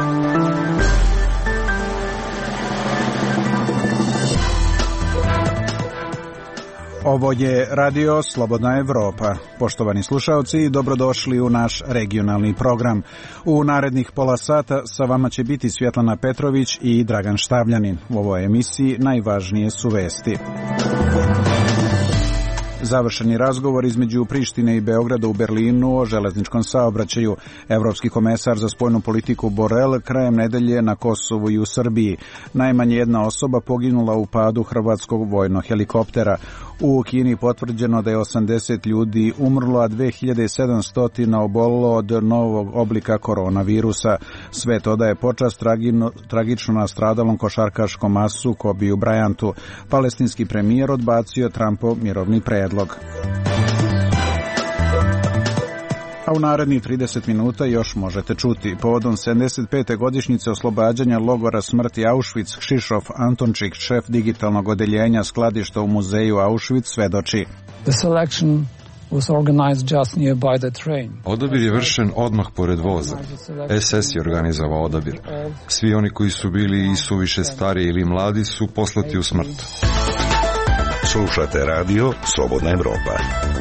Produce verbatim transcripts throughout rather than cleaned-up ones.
Ovo je Radio Slobodna Evropa. Poštovani slušaoci, dobrodošli u naš regionalni program. U narednih pola sata sa vama će biti Svjetlana Petrović i Dragan Štavljanin. U ovoj emisiji najvažnije su vesti. Završeni razgovor između Prištine i Beograda u Berlinu o železničkom saobraćaju. Evropski komesar za spoljnu politiku Borel krajem nedelje na Kosovu i u Srbiji. Najmanje jedna osoba poginula u padu hrvatskog vojnog helikoptera. U Kini potvrđeno da je osamdeset ljudi umrlo, a dve hiljade sedamsto obolilo od novog oblika koronavirusa. Svet odaje počast tragino, tragično nastradalom košarkaškom asu Kobiju Bryantu. Palestinski premijer odbacio Trumpov mirovni predlog. A u narednih trideset minuta još možete čuti. Povodom sedamdeset pete godišnjice oslobađanja logora smrti Auschwitz, Kšišof Antončik, šef digitalnog odeljenja skladišta u muzeju Auschwitz, svedoči. The selection was organized just nearby the train. Odabir je vršen odmah pored voza. es es je organizovao odabir. Svi oni koji su bili i suviše stari ili mladi su poslati u smrt. Slušate radio Slobodna Evropa.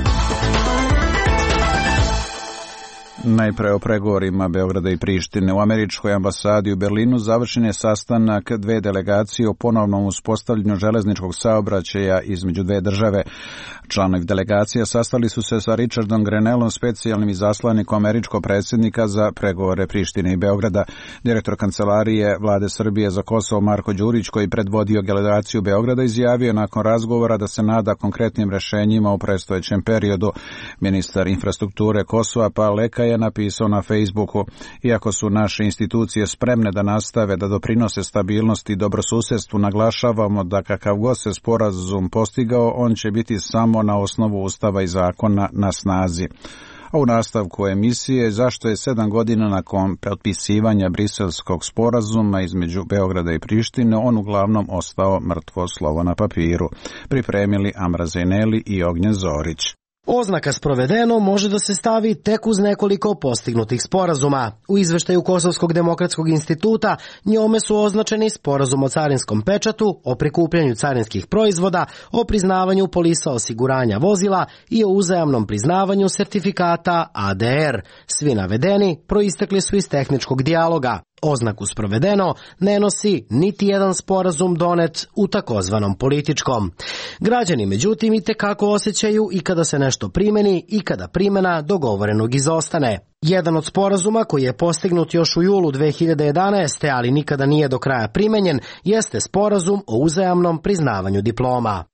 Najpre o pregovorima Beograda i Prištine. U američkoj ambasadi u Berlinu završen je sastanak dve delegacije o ponovnom uspostavljanju železničkog saobraćaja između dve države. Članovi delegacija sastali su se sa Richardom Grenellom, specijalnim izaslanikom američkog predsjednika za pregovore Prištine i Beograda. Direktor kancelarije Vlade Srbije za Kosovo Marko Đurić, koji predvodio delegaciju Beograda, izjavio nakon razgovora da se nada konkretnim rešenjima u predstojećem periodu. Ministar infrastrukture Kosova Paleka je napisao na Facebooku: iako su naše institucije spremne da nastave da doprinose stabilnosti i dobrosusedstvu, naglašavamo da kakav god se sporazum postigao, on će biti samo na osnovu Ustava i zakona na snazi. A u nastavku emisije, zašto je sedam godina nakon potpisivanja Briselskog sporazuma između Beograda i Prištine on uglavnom ostao mrtvo slovo na papiru. Pripremili Amra Zejneli i Ognjen Zorić. Oznaka sprovedeno može da se stavi tek uz nekoliko postignutih sporazuma. U izveštaju Kosovskog demokratskog instituta njome su označeni sporazum o carinskom pečatu, o prikupljanju carinskih proizvoda, o priznavanju polisa osiguranja vozila i o uzajamnom priznavanju sertifikata A D R. Svi navedeni proistekli su iz tehničkog dijaloga. Oznaku sprovedeno ne nosi niti jedan sporazum donet u takozvanom političkom. Građani, međutim, itekako osjećaju i kada se nešto primeni i kada primjena dogovorenog izostane. Jedan od sporazuma koji je postignut još u julu dve hiljade jedanaeste. ali nikada nije do kraja primenjen, jeste sporazum o uzajamnom priznavanju diploma.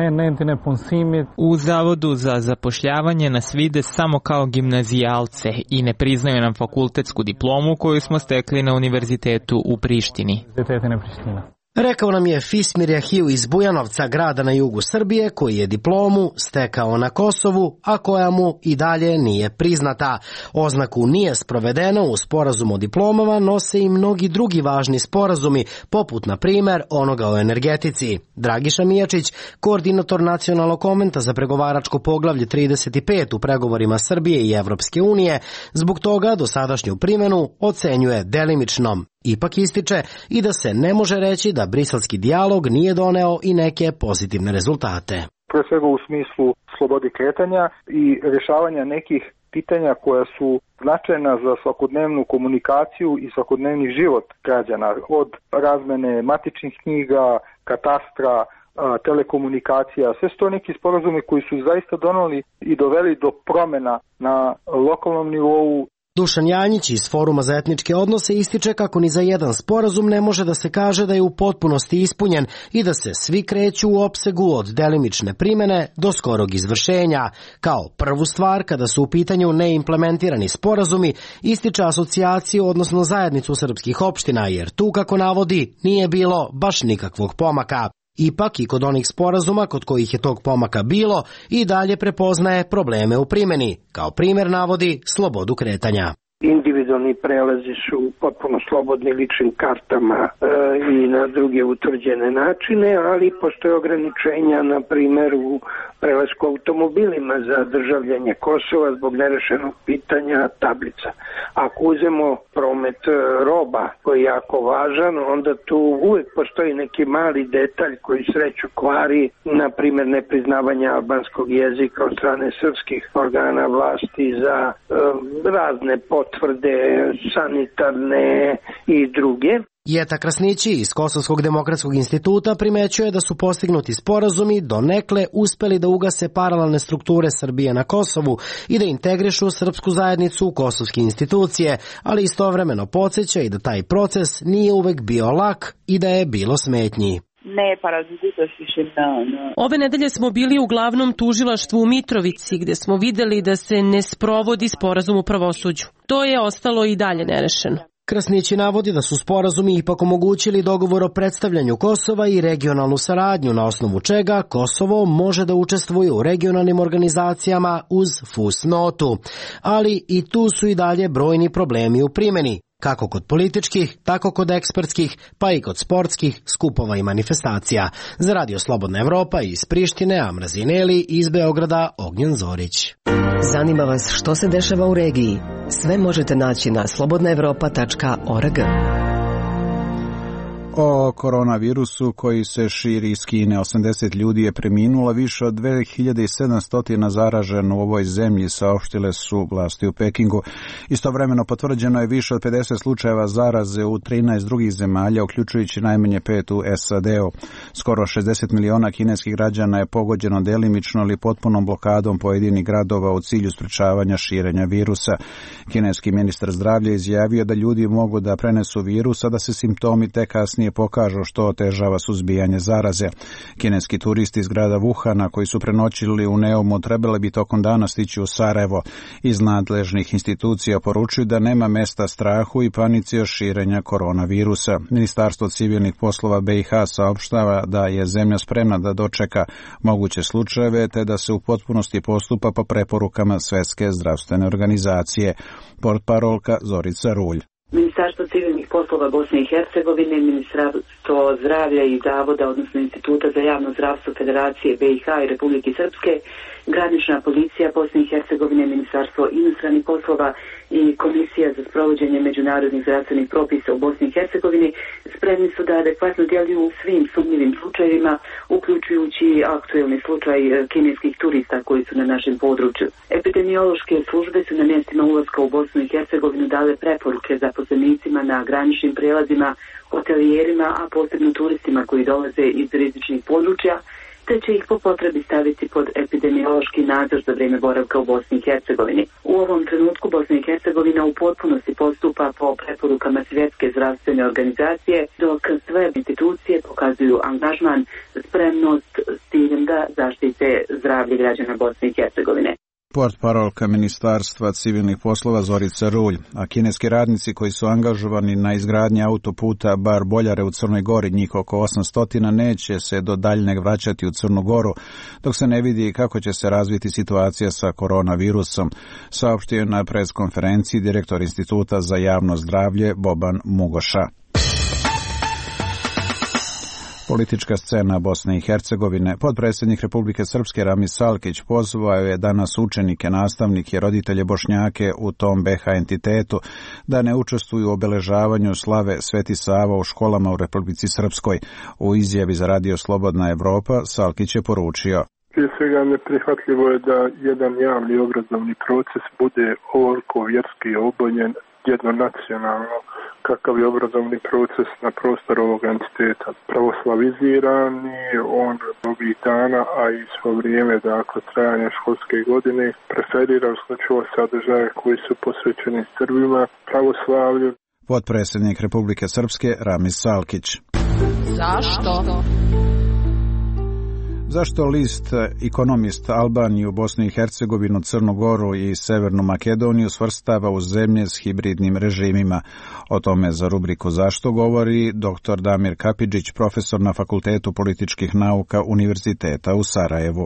U Zavodu za zapošljavanje nas vide samo kao gimnazijalce i ne priznaju nam fakultetsku diplomu koju smo stekli na univerzitetu u Prištini. Rekao nam je Fismir Jahiju iz Bujanovca, grada na jugu Srbije, koji je diplomu stekao na Kosovu, a koja mu i dalje nije priznata. Oznaku nije sprovedeno u sporazumu o diplomama nose i mnogi drugi važni sporazumi, poput na primer onoga o energetici. Dragiša Mijačić, koordinator nacionalnog komenta za pregovaračko poglavlje trideset pet u pregovorima Srbije i Evropske unije, zbog toga dosadašnju primjenu ocenjuje delimičnom. Ipak ističe i da se ne može reći da briselski dijalog nije doneo i neke pozitivne rezultate. Pre svega u smislu slobode kretanja i rješavanja nekih pitanja koja su značajna za svakodnevnu komunikaciju i svakodnevni život građana, od razmene matičnih knjiga, katastra, telekomunikacija. Sve su to neki sporazumi koji su zaista doneli i doveli do promjena na lokalnom nivou. Dušan Janjić iz Foruma za etničke odnose ističe kako ni za jedan sporazum ne može da se kaže da je u potpunosti ispunjen i da se svi kreću u opsegu od delimične primjene do skorog izvršenja. Kao prvu stvar, kada su u pitanju neimplementirani sporazumi, ističe asocijaciju, odnosno zajednicu srpskih opština, jer tu, kako navodi, nije bilo baš nikakvog pomaka. Ipak i kod onih sporazuma kod kojih je tog pomaka bilo i dalje prepoznaje probleme u primjeni. Kao primjer navodi slobodu kretanja. Individualno granični prelazi su potpuno slobodni ličnim kartama e, i na druge utvrđene načine, ali postoje ograničenja, na primjer u prelasku automobilima za državljanje Kosova zbog nerešenog pitanja tablica. Ako uzemo promet roba koji je jako važan, onda tu uvijek postoji neki mali detalj koji sreću kvari, na primjer nepriznavanje albanskog jezika od strane srpskih organa vlasti za e, razne potvrde sanitarne i druge. Jeta Krasnići iz Kosovskog demokratskog instituta primećuje da su postignuti sporazumi donekle uspeli da ugase paralelne strukture Srbije na Kosovu i da integrišu srpsku zajednicu u kosovske institucije, ali istovremeno podsjeća i da taj proces nije uvek bio lak i da je bilo smetnji. Ove nedelje smo bili u glavnom tužilaštvu u Mitrovici, gde smo videli da se ne sprovodi sporazum u pravosuđu. To je ostalo i dalje nerešeno. Krasnići navodi da su sporazumi ipak omogućili dogovor o predstavljanju Kosova i regionalnu saradnju, na osnovu čega Kosovo može da učestvuje u regionalnim organizacijama uz fusnotu. Ali i tu su i dalje brojni problemi u primjeni, kako kod političkih, tako kod ekspertskih, pa i kod sportskih skupova i manifestacija. Za Radio Slobodna Evropa iz Prištine, Amra Zineli, iz Beograda, Ognjen Zorić. Zanima vas što se dešava u regiji? Sve možete naći na slobodna evropa tačka org. O koronavirusu koji se širi iz Kine, osamdeset ljudi je preminulo, više od dve hiljade sedamsto zaraženo u ovoj zemlji, saopštile su vlasti u Pekingu. Istovremeno potvrđeno je više od pedeset slučajeva zaraze u trinaest drugih zemalja, uključujući najmanje pet u S A D-u. Skoro šezdeset miliona kineskih građana je pogođeno delimično ili potpunom blokadom pojedinih gradova u cilju sprečavanja širenja virusa. Kineski ministar zdravlja izjavio da ljudi mogu da prenesu virus, a da se simptomi tek kasnije pokažu, što otežava suzbijanje zaraze. Kineski turisti iz grada Wuhana koji su prenoćili u Neumu trebali bi tokom dana stići u Sarajevo. Iz nadležnih institucija poručuju da nema mesta strahu i panici od širenja koronavirusa. Ministarstvo civilnih poslova B i H saopštava da je zemlja spremna da dočeka moguće slučajeve te da se u potpunosti postupa po preporukama Svetske zdravstvene organizacije. Portparolka Zorica Rulj. Ministarstvo civilnih poslova Bosne i Hercegovine, Ministarstvo zdravlja i Zavoda, odnosno Instituta za javno zdravstvo Federacije B i H i Republike Srpske, Granična policija Bosne i Hercegovine, Ministarstvo inostranih poslova i Komisija za sprovođenje međunarodnih zdravstvenih propisa u Bosni i Hercegovini spremni su da adekvatno djeluju u svim sumnjivim slučajevima, uključujući aktuelni slučaj kineskih turista koji su na našem području. Epidemiološke službe su na mjestima ulaska u Bosnu i Hercegovinu dale preporuke zaposlenicima na graničnim prelazima, hotelijerima, a posebno turistima koji dolaze iz rizičnih područja, te će ih po potrebi staviti pod epidemiološki nadzor za vrijeme boravka u Bosni i Hercegovini. U ovom trenutku Bosna i Hercegovina u potpunosti postupa po preporukama Svjetske zdravstvene organizacije, dok sve institucije pokazuju angažman, spremnost s ciljem da zaštite zdravlje građana Bosne i Hercegovine. Portparolka Ministarstva civilnih poslova Zorica Rulj, a kineski radnici koji su angažovani na izgradnji autoputa Bar Boljare u Crnoj Gori, njih oko osamsto, neće se do daljnjeg vraćati u Crnu Goru, dok se ne vidi kako će se razviti situacija sa koronavirusom, saopštio na preskonferenciji direktor Instituta za javno zdravlje Boban Mugoša. Politička scena Bosne i Hercegovine. Potpredsjednik Republike Srpske Ramis Salkić pozvao je danas učenike, nastavnike i roditelje Bošnjake u tom B H entitetu da ne učestvuju u obeležavanju slave Sveti Sava u školama u Republici Srpskoj. U izjavi za Radio Slobodna Evropa Salkić je poručio: Prije svega neprihvatljivo je da jedan javni obrazovni proces bude ovoliko vjerski obojnjen jednonacionalno, kakav je obrazovni proces na prostoru ovog entiteta. Pravoslaviziran je on ovih dana, a i svo vrijeme, dakle, trajanja školske godine, preferira isključivo sadržaje koji su posvećeni Srbima, pravoslavlju. Potpredsjednik Republike Srpske Ramis Salkić. Zašto? Zašto list Ekonomist Albaniju, Bosnu i Hercegovinu, Crnu Goru i Severnu Makedoniju svrstava u zemlje s hibridnim režimima? O tome za rubriku Zašto govori doktor Damir Kapidžić, profesor na Fakultetu političkih nauka Univerziteta u Sarajevu.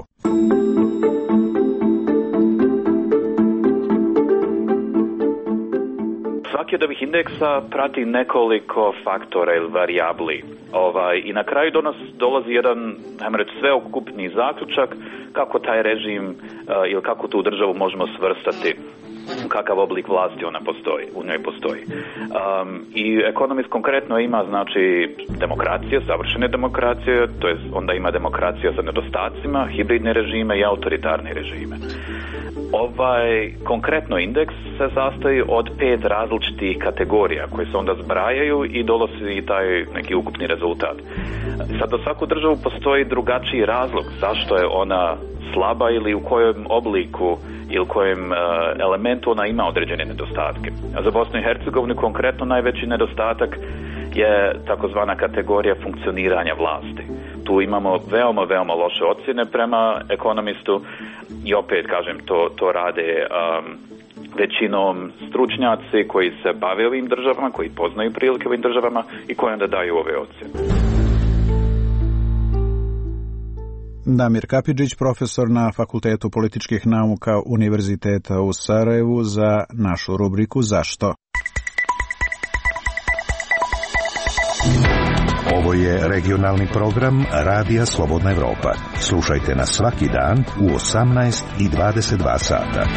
Svaki od ovih indeksa prati nekoliko faktora ili varijabli. Ovaj, I na kraju donos, dolazi jedan, ajmo reći, sveukupni zaključak kako taj režim uh, ili kako tu državu možemo svrstati, kakav oblik vlasti ona postoji, u njoj postoji. Um, I Economist konkretno ima, znači, demokracije, savršene demokracije, to je onda ima demokracija sa nedostacima, hibridne režime i autoritarne režime. Ovaj konkretno indeks se sastoji od pet različitih kategorija koje se onda zbrajaju i dolazi taj neki ukupni rezultat. Sad za svaku državu postoji drugačiji razlog zašto je ona slaba ili u kojem obliku ili u kojem uh, elementu ona ima određene nedostatke. A za Bosnu i Hercegovinu konkretno najveći nedostatak je takozvana kategorija funkcioniranja vlasti. Tu imamo veoma, veoma loše ocjene prema Economistu i opet, kažem, to, to rade um, većinom stručnjaci koji se bave ovim državama, koji poznaju prilike ovim državama i koji onda daju ove ocjene. Damir Kapidžić, profesor na Fakultetu političkih nauka Univerziteta u Sarajevu, za našu rubriku Zašto? Ovo je regionalni program Radija Slobodna Evropa. Slušajte nas svaki dan u osamnaest i dvadeset dva sata.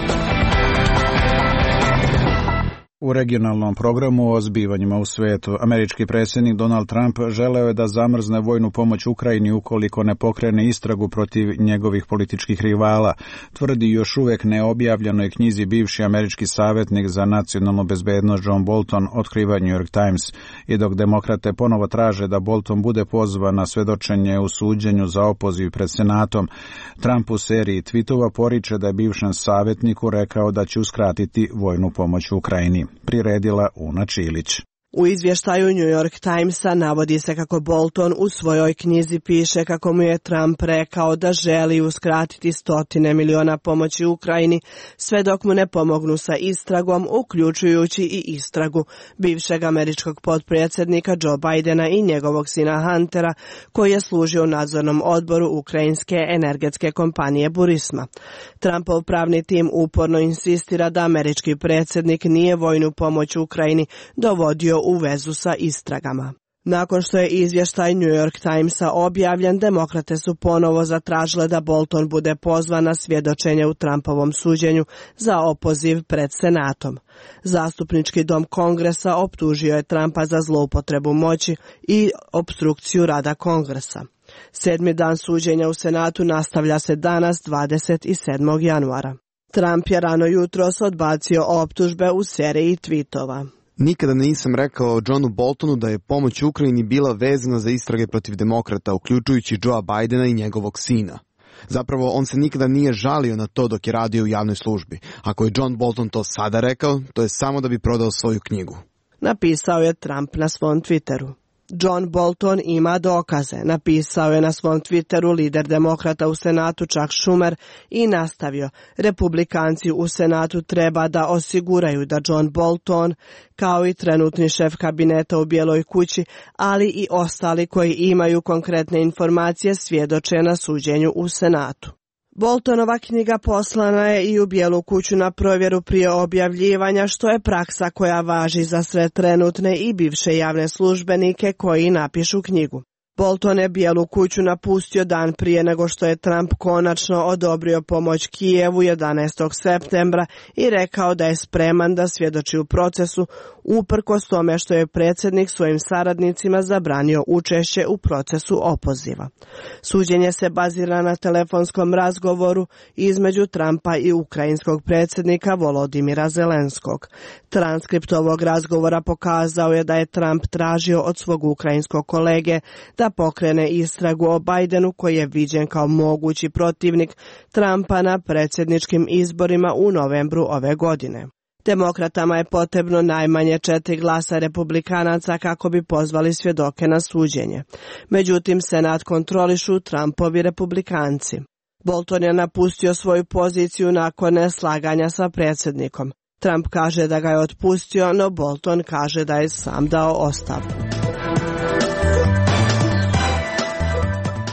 U regionalnom programu o zbivanjima u svetu, američki predsjednik Donald Trump želeo je da zamrzne vojnu pomoć Ukrajini ukoliko ne pokrene istragu protiv njegovih političkih rivala, tvrdi još uvijek neobjavljenoj knjizi bivši američki savjetnik za nacionalnu bezbednost John Bolton, otkriva New York Times. I dok demokrate ponovo traže da Bolton bude pozvan na svedočenje u suđenju za opoziv pred Senatom, Trump u seriji tweetova poriče da je bivšem savjetniku rekao da će uskratiti vojnu pomoć Ukrajini. Priredila Una Čilić. U izvještaju New York Timesa navodi se kako Bolton u svojoj knjizi piše kako mu je Trump rekao da želi uskratiti stotine miliona pomoći Ukrajini sve dok mu ne pomognu sa istragom, uključujući i istragu bivšeg američkog potpredsjednika Joe Bidena i njegovog sina Huntera, koji je služio u nadzornom odboru ukrajinske energetske kompanije Burisma. Trumpov pravni tim uporno insistira da američki predsjednik nije vojnu pomoć Ukrajini dovodio u vezu sa istragama. Nakon što je izvještaj New York Timesa objavljen, demokrate su ponovo zatražile da Bolton bude pozvan na svjedočenje u Trumpovom suđenju za opoziv pred Senatom. Zastupnički dom Kongresa optužio je Trumpa za zloupotrebu moći i opstrukciju rada Kongresa. Sedmi dan suđenja u Senatu nastavlja se danas, dvadeset sedmog januara. Trump je rano jutros odbacio optužbe u seriji tweetova. Nikada nisam rekao Johnu Boltonu da je pomoć Ukrajini bila vezana za istrage protiv demokrata, uključujući Joea Bidena i njegovog sina. Zapravo, on se nikada nije žalio na to dok je radio u javnoj službi. Ako je John Bolton to sada rekao, to je samo da bi prodao svoju knjigu. Napisao je Trump na svom Twitteru. John Bolton ima dokaze, napisao je na svom Twitteru lider demokrata u Senatu Chuck Schumer i nastavio: Republikanci u Senatu treba da osiguraju da John Bolton, kao i trenutni šef kabineta u Bijeloj kući, ali i ostali koji imaju konkretne informacije, svjedoče na suđenju u Senatu. Boltonova knjiga poslana je i u Bijelu kuću na provjeru prije objavljivanja, što je praksa koja važi za sve trenutne i bivše javne službenike koji napišu knjigu. Bolton je Bijelu kuću napustio dan prije nego što je Trump konačno odobrio pomoć Kijevu jedanaestog septembra i rekao da je spreman da svjedoči u procesu, uprkos tome što je predsjednik svojim saradnicima zabranio učešće u procesu opoziva. Suđenje se bazira na telefonskom razgovoru između Trumpa i ukrajinskog predsjednika Volodimira Zelenskog. Transkript ovog razgovora pokazao je da je Trump tražio od svog ukrajinskog kolege da pokrene istragu o Bidenu, koji je viđen kao mogući protivnik Trumpa na predsjedničkim izborima u novembru ove godine. Demokratama je potrebno najmanje četiri glasa republikanaca kako bi pozvali svjedoke na suđenje. Međutim, Senat kontrolišu Trumpovi republikanci. Bolton je napustio svoju poziciju nakon neslaganja sa predsjednikom. Trump kaže da ga je otpustio, no Bolton kaže da je sam dao ostavku.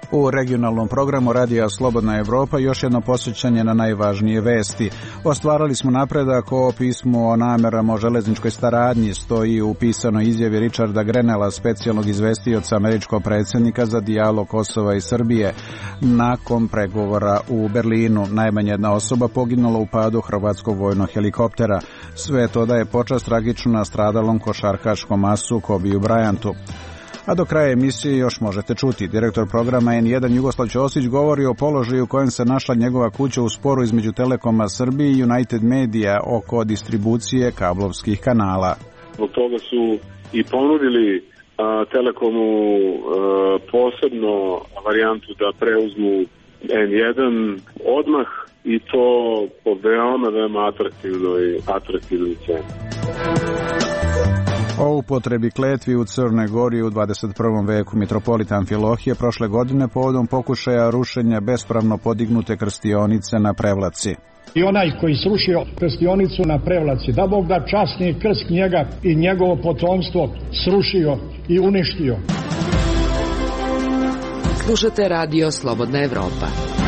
U regionalnom programu Radija Slobodna Evropa još jedno posjećanje na najvažnije vesti. Ostvarili smo napredak o pismu o namerama o železničkoj saradnji, stoji u pisanoj izjavi Richarda Grenella, specijalnog izvestioca američkog predsjednika za dijalog Kosova i Srbije. Nakon pregovora u Berlinu, najmanje jedna osoba poginula u padu hrvatskog vojnog helikoptera. Sve to daje počast tragično nastradalom košarkaškom asu Kobiju Bryantu. A do kraja emisije još možete čuti. Direktor programa N jedan Jugoslav Ćosić govori o položaju u kojem se našla njegova kuća u sporu između Telekoma Srbije i United Media oko distribucije kablovskih kanala. Zbog toga su i ponudili a, Telekomu a, posebno varijantu da preuzmu N jedan odmah i to po veoma, veoma atraktivnoj, atraktivnoj ceni. O upotrebi kletvi u Crnoj Gori u dvadeset prvom veku mitropolit Amfilohije prošle godine povodom pokušaja rušenja bespravno podignute krstionice na Prevlaci. I onaj koji srušio krstionicu na Prevlaci, da Bog da časni krst njega i njegovo potomstvo srušio i uništio. Slušate Radio Slobodna Evropa.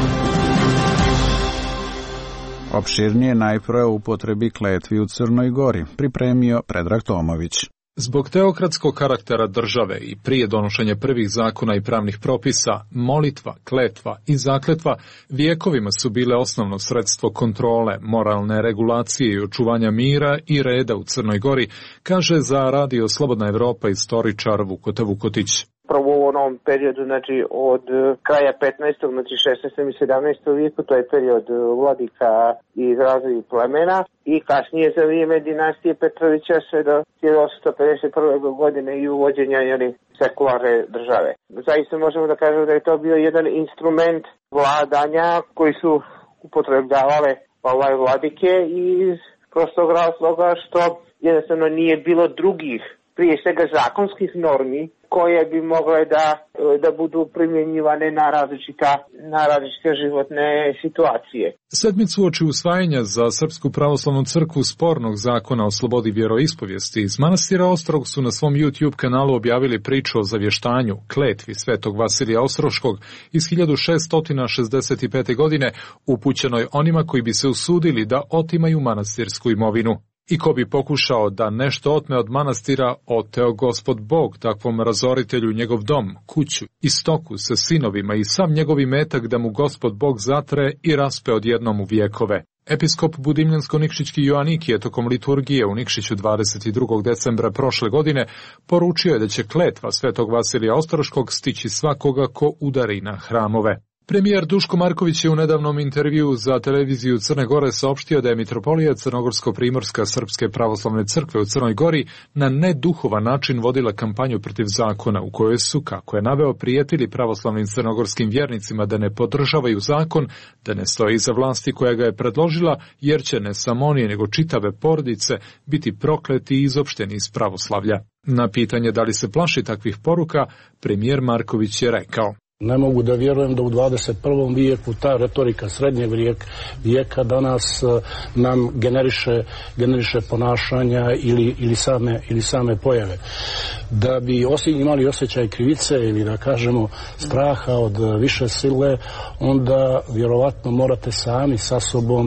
Opširnije najprije o upotrebi kletvi u Crnoj Gori, pripremio Predrag Tomović. Zbog teokratskog karaktera države i prije donošenja prvih zakona i pravnih propisa, molitva, kletva i zakletva vijekovima su bile osnovno sredstvo kontrole, moralne regulacije i očuvanja mira i reda u Crnoj Gori, kaže za Radio Slobodna Evropa istoričar Vukota Vukotić. Prvo u onom periodu, znači od kraja petnaestog, znači šesnaestom i sedamnaestom vijeku, to je period vladika i razvoja plemena, i kasnije za vrijeme dinastije Petrovića sve do hiljadu osamsto pedeset prve godine i uvođenja jeli, sekularne države. Zaista možemo da kažemo da je to bio jedan instrument vladanja koji su upotrebljavale ovaj vladike iz prostog razloga što jednostavno nije bilo drugih, prije svega zakonskih normi koje bi mogle da, da budu primjenjivane na različita, na različite životne situacije. Sedmicu uoči usvajanja za Srpsku pravoslavnu crkvu spornog zakona o slobodi vjeroispovijesti iz manastira Ostrog su na svom YouTube kanalu objavili priču o zavještanju, kletvi svetog Vasilija Ostroškog iz hiljadu šeststo šezdeset pete. godine, upućenoj onima koji bi se usudili da otimaju manastirsku imovinu. I ko bi pokušao da nešto otme od manastira, oteo Gospod Bog takvom razoritelju njegov dom, kuću i stoku sa sinovima i sam njegov imetak da mu Gospod Bog zatre i raspe odjednom u vjekove. Episkop Budimljansko-Nikšićki Joannikije tokom liturgije u Nikšiću dvadeset drugog decembra prošle godine poručio je da će kletva svetog Vasilija Ostroškog stići svakoga ko udari na hramove. Premijer Duško Marković je u nedavnom intervjuu za televiziju Crne Gore saopštio da je mitropolija Crnogorsko-Primorska Srpske pravoslavne crkve u Crnoj Gori na neduhovan način vodila kampanju protiv zakona u kojoj su, kako je naveo, prijetili pravoslavnim crnogorskim vjernicima da ne podržavaju zakon, da ne stoji iza vlasti koja ga je predložila, jer će ne samo oni nego čitave porodice biti prokleti i izopšteni iz pravoslavlja. Na pitanje da li se plaši takvih poruka, premijer Marković je rekao: Ne mogu da vjerujem da u dvadeset prvom vijeku ta retorika srednjeg vijeka danas nam generiše, generiše ponašanja ili, ili, same, ili same pojave. Da bi imali osjećaj krivice ili da kažemo straha od više sile, onda vjerovatno morate sami sa sobom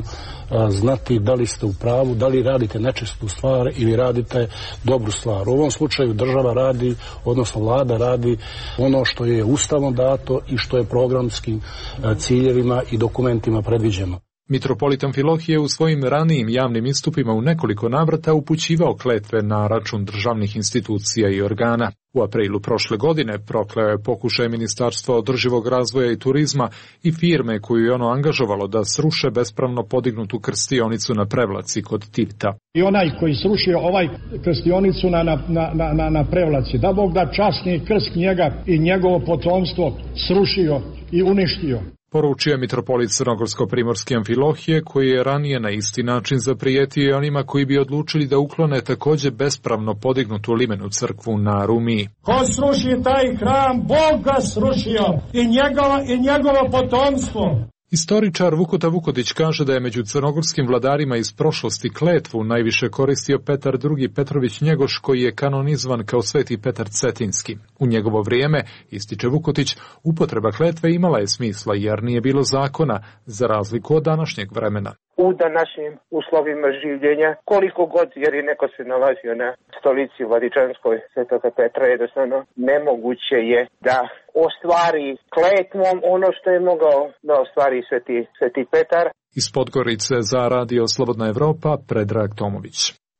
znati da li ste u pravu, da li radite nečistu stvar ili radite dobru stvar. U ovom slučaju država radi, odnosno vlada radi ono što je ustavom dato i što je programskim ciljevima i dokumentima predviđeno. Mitropolit Amfilohije u svojim ranijim javnim istupima u nekoliko navrata upućivao kletve na račun državnih institucija i organa. U aprilu prošle godine prokleo je pokušaj Ministarstva održivog razvoja i turizma i firme koju je ono angažovalo da sruše bespravno podignutu krstionicu na Prevlaci kod Tivta. I onaj koji srušio ovaj krstionicu na, na, na, na, na Prevlaci, da Bog da časni krst njega i njegovo potomstvo srušio i uništio. Poručio mitropolit Crnogorsko-Primorske Amfilohije, koji je ranije na isti način zaprijetio onima koji bi odlučili da uklone također bespravno podignutu limenu crkvu na Rumiji. Ko sruši taj hram, Bog ga srušio i, njegova, i njegovo potomstvo. Istoričar Vukota Vukotić kaže da je među crnogorskim vladarima iz prošlosti kletvu najviše koristio Petar drugi Petrović Njegoš, koji je kanonizovan kao Sveti Petar Cetinski. U njegovo vrijeme, ističe Vukotić, upotreba kletve imala je smisla jer nije bilo zakona, za razliku od današnjeg vremena. U današnjim uslovima življenja, koliko god, jer je neko se nalazio na stolici Vladičanskoj Svetoga Petra, jednostavno nemoguće je da ostvari kletvom ono što je mogao da ostvari Sveti, Sveti Petar. Iz Podgorice za Radio Slobodna Evropa, Predrag Tomović.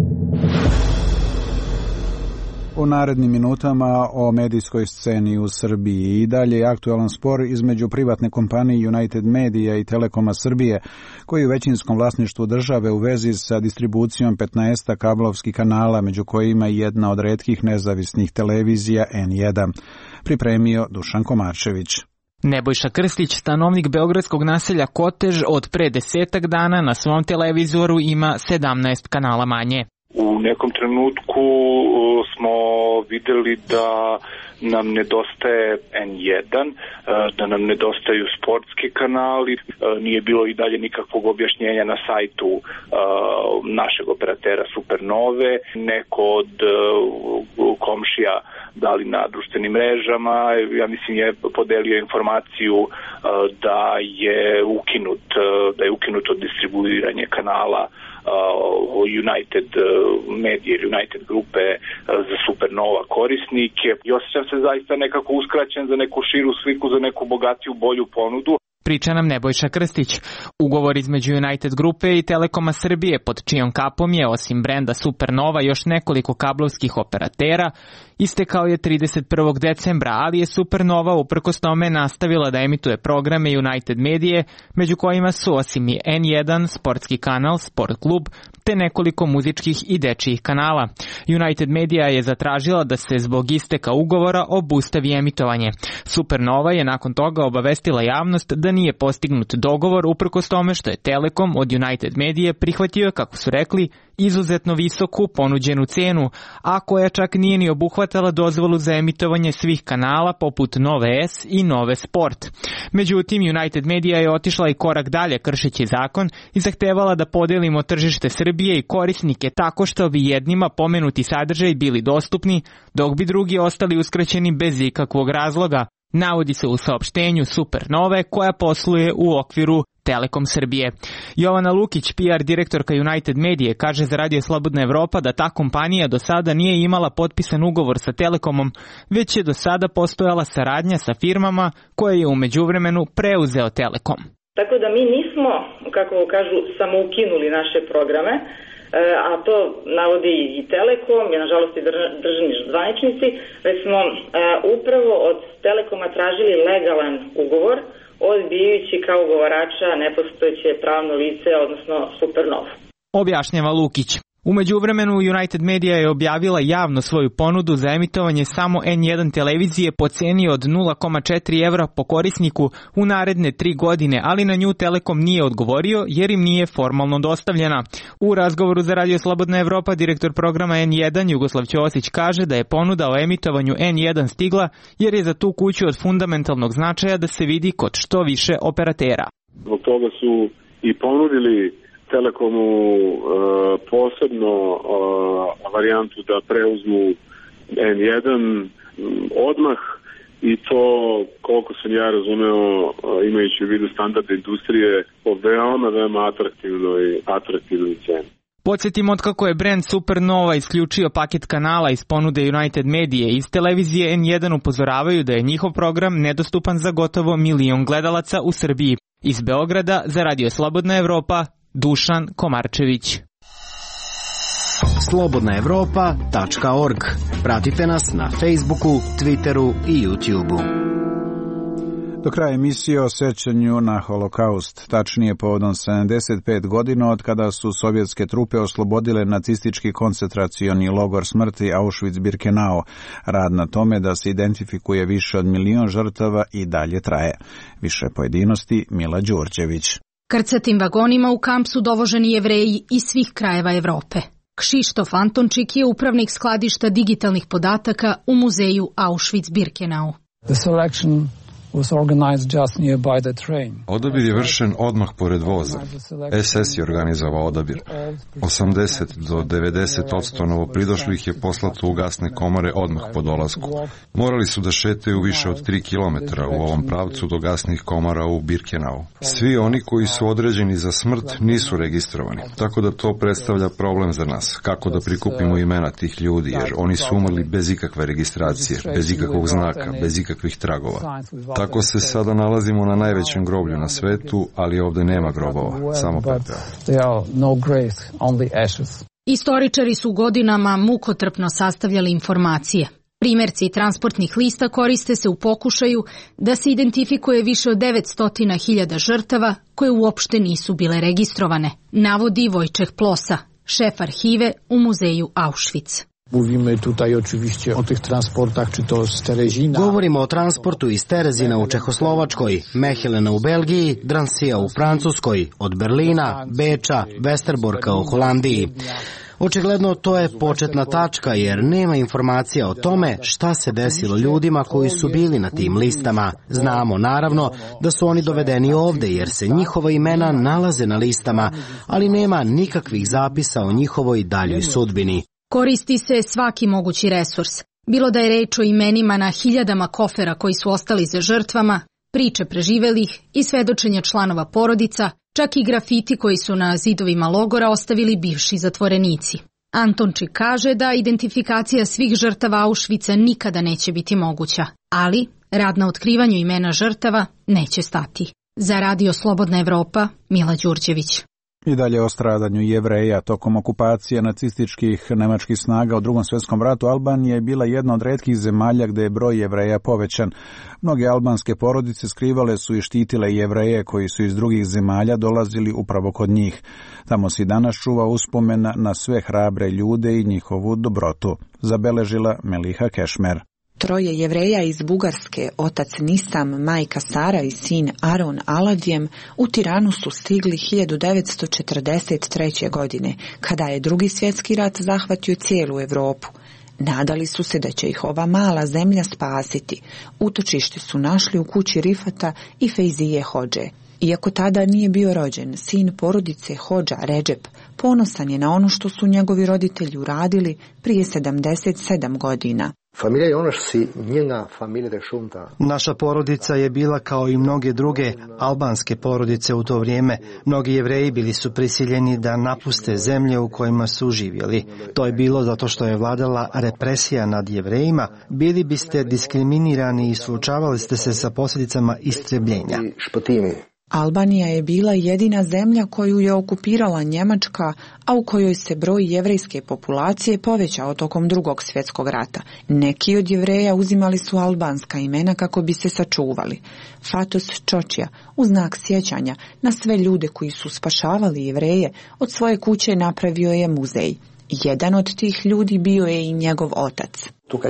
U narednim minutama o medijskoj sceni u Srbiji. I dalje je aktualan spor između privatne kompanije United Media i Telekoma Srbije, koji u većinskom vlasništvu države u vezi sa distribucijom petnaest kablovskih kanala, među kojima je jedna od retkih nezavisnih televizija en jedan. Pripremio Dušan Komarčević. Nebojša Krstić, stanovnik beogradskog naselja Kotež, od pre desetak dana na svom televizoru ima sedamnaest kanala manje. U nekom trenutku smo videli da nam nedostaje en jedan, da nam nedostaju sportski kanali, nije bilo i dalje nikakvog objašnjenja na sajtu našeg operatera Supernove, neko od komšija dali na društvenim mrežama, ja mislim je podelio informaciju da je ukinut, da je ukinuto distribuiranje kanala United Media, United grupe za Supernova korisnike i osjećam se zaista nekako uskraćen za neku širu sliku, za neku bogatiju, bolju ponudu. Priča nam Nebojša Krstić. Ugovor između United grupe i Telekoma Srbije, pod čijom kapom je osim brenda Supernova još nekoliko kablovskih operatera, istekao je trideset prvog decembra, ali je Supernova uprkos tome nastavila da emituje programe United Medije, među kojima su osim i en jedan, sportski kanal, Sport klub, te nekoliko muzičkih i dečijih kanala. United Media je zatražila da se zbog isteka ugovora obustavi emitovanje. Supernova je nakon toga obavestila javnost da nije postignut dogovor uprkos tome što je Telekom od United Medije prihvatio, kako su rekli, izuzetno visoku ponuđenu cenu, a koja čak nije ni obuhvatala dozvolu za emitovanje svih kanala poput Nove S i Nove Sport. Međutim, United Media je otišla i korak dalje kršeći zakon i zahtevala da podelimo tržište Srbije i korisnike tako što bi jednima pomenuti sadržaj bili dostupni, dok bi drugi ostali uskraćeni bez ikakvog razloga. Navodi se u saopštenju Supernove koja posluje u okviru Telekom Srbije. Jovana Lukić, P R direktorka United Medije, kaže za Radio Slobodna Evropa da ta kompanija do sada nije imala potpisan ugovor sa Telekomom, već je do sada postojala saradnja sa firmama koje je u međuvremenu preuzeo Telekom. Tako da mi nismo, kako kažu, samo ukinuli naše programe, a to navodi i Telekom i nažalost i državni zvaničnici, već smo upravo od Telekoma tražili legalan ugovor, odbijajući kao ugovarača nepostojeće pravno lice, odnosno Supernova. Objašnjava Lukić. U međuvremenu United Media je objavila javno svoju ponudu za emitovanje samo en jedan televizije po ceni od nula zarez četiri evra po korisniku u naredne tri godine, ali na nju Telekom nije odgovorio jer im nije formalno dostavljena. U razgovoru za Radio Slobodna Evropa direktor programa en jedan Jugoslav Ćosić kaže da je ponuda o emitovanju en jedan stigla jer je za tu kuću od fundamentalnog značaja da se vidi kod što više operatera. Zbog toga su i ponudili Telekomu e, posebno e, varijantu da preuzmu en jedan odmah i to, koliko sam ja razumeo, imajući u vidu standarde industrije, po veoma, veoma atraktivnoj, atraktivnoj ceni. Podsjetimo od kako je brend Supernova isključio paket kanala iz ponude United Medije. Iz televizije en jedan upozoravaju da je njihov program nedostupan za gotovo milion gledalaca u Srbiji. Iz Beograda za Radio Slobodna Evropa, Dušan Komarčević. slobodna evropa tačka org. Pratite nas na Facebooku, Twitteru i YouTubeu. Do kraja emisije o sećanju na Holokaust, tačnije povodom sedamdeset pet godina od kada su sovjetske trupe oslobodile nacistički koncentracioni logor smrti Auschwitz-Birkenau. Rad na tome da se identifikuje više od milion žrtava i dalje traje. Više pojedinosti Mila Đurđević. Krcatim vagonima u kamp su dovoženi Jevreji iz svih krajeva Evrope. Kšištof Antončik je upravnik skladišta digitalnih podataka u muzeju Auschwitz-Birkenau. The selection was organized just nearby the train. Odabir je vršen odmah pored voza. S S je organizovao odabir. osamdeset do devedeset odsto novopridošlih je poslato u gasne komore odmah po dolasku. Morali su da šetaju više od tri kilometra u ovom pravcu do gasnih komora u Birkenau. Svi oni koji su određeni za smrt nisu registrovani, tako da to predstavlja problem za nas. Kako da prikupimo imena tih ljudi, jer oni su umrli bez ikakve registracije, bez ikakvog znaka, bez ikakvih tragova. Tako se sada nalazimo na najvećem groblju na svetu, ali ovde nema grobova, samo pepeo. Istoričari su godinama mukotrpno sastavljali informacije. Primjerci transportnih lista koriste se u pokušaju da se identifikuje više od devetsto hiljada žrtava koje uopšte nisu bile registrovane, navodi Wojciech Plosa, šef arhive u muzeju Auschwitz. Mówimy tutaj oczywiście o tych transportach, czy to z Terezina. Govorimo o transportu iz Terezina u Čehoslovačkoj, Mehelena u Belgiji, Dransija u Francuskoj, od Berlina, Beča, Westerborka u Holandiji. Očigledno to je početna tačka jer nema informacija o tome šta se desilo ljudima koji su bili na tim listama. Znamo naravno da su oni dovedeni ovde jer se njihova imena nalaze na listama, ali nema nikakvih zapisa o njihovoj daljoj sudbini. Koristi se svaki mogući resurs. Bilo da je reč o imenima na hiljadama kofera koji su ostali za žrtvama, priče preživelih i svedočenja članova porodica, čak i grafiti koji su na zidovima logora ostavili bivši zatvorenici. Antončik kaže da identifikacija svih žrtava Auschwitza nikada neće biti moguća, ali rad na otkrivanju imena žrtava neće stati. Za Radio Slobodna Evropa, Mila Đurđević. I dalje o stradanju Jevreja tokom okupacije nacističkih nemačkih snaga u Drugom svjetskom ratu. Albanija je bila jedna od retkih zemalja gde je broj Jevreja povećan. Mnoge albanske porodice skrivale su i štitile Jevreje koji su iz drugih zemalja dolazili upravo kod njih. Tamo se i danas čuva uspomena na sve hrabre ljude i njihovu dobrotu, zabeležila Meliha Kešmer. Troje Jevreja iz Bugarske, otac Nisam, majka Sara i sin Aron Aladjem, u Tiranu su stigli hiljadu devetsto četrdeset treće. godine, kada je Drugi svjetski rat zahvatio cijelu Evropu. Nadali su se da će ih ova mala zemlja spasiti. Utočište su našli u kući Rifata i Fejzije Hodže. Iako tada nije bio rođen, sin porodice Hodža Redžep ponosan je na ono što su njegovi roditelji uradili prije sedamdeset sedam godina. Naša porodica je bila kao i mnoge druge albanske porodice u to vrijeme. Mnogi Jevreji bili su prisiljeni da napuste zemlje u kojima su živjeli. To je bilo zato što je vladala represija nad Jevrejima. Bili biste diskriminirani i suočavali ste se sa posljedicama istrebljenja. Albanija je bila jedina zemlja koju je okupirala Njemačka, a u kojoj se broj jevrejske populacije povećao tokom Drugog svjetskog rata. Neki od Jevreja uzimali su albanska imena kako bi se sačuvali. Fatos Čočija, u znak sjećanja na sve ljude koji su spašavali Jevreje, od svoje kuće napravio je muzej. Jedan od tih ljudi bio je i njegov otac.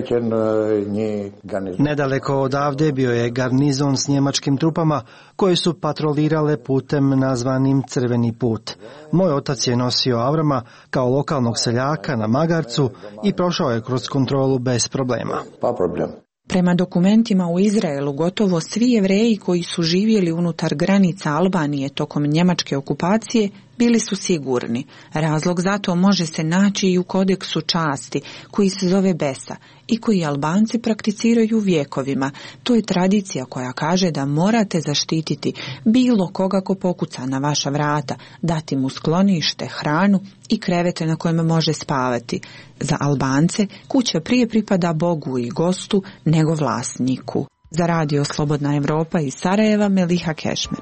Nedaleko odavde bio je garnizon s njemačkim trupama koji su patrolirale putem nazvanim Crveni put. Moj otac je nosio Avrama kao lokalnog seljaka na magarcu i prošao je kroz kontrolu bez problema. Prema dokumentima u Izraelu, gotovo svi Jevreji koji su živjeli unutar granica Albanije tokom njemačke okupacije bili su sigurni. Razlog za to može se naći i u kodeksu časti, koji se zove Besa i koji Albanci prakticiraju vjekovima. To je tradicija koja kaže da morate zaštititi bilo koga ko pokuca na vaša vrata, dati mu sklonište, hranu i krevete na kojima može spavati. Za Albance kuća prije pripada Bogu i gostu nego vlasniku. Za Radio Slobodna Evropa iz Sarajeva, Meliha Kešmer.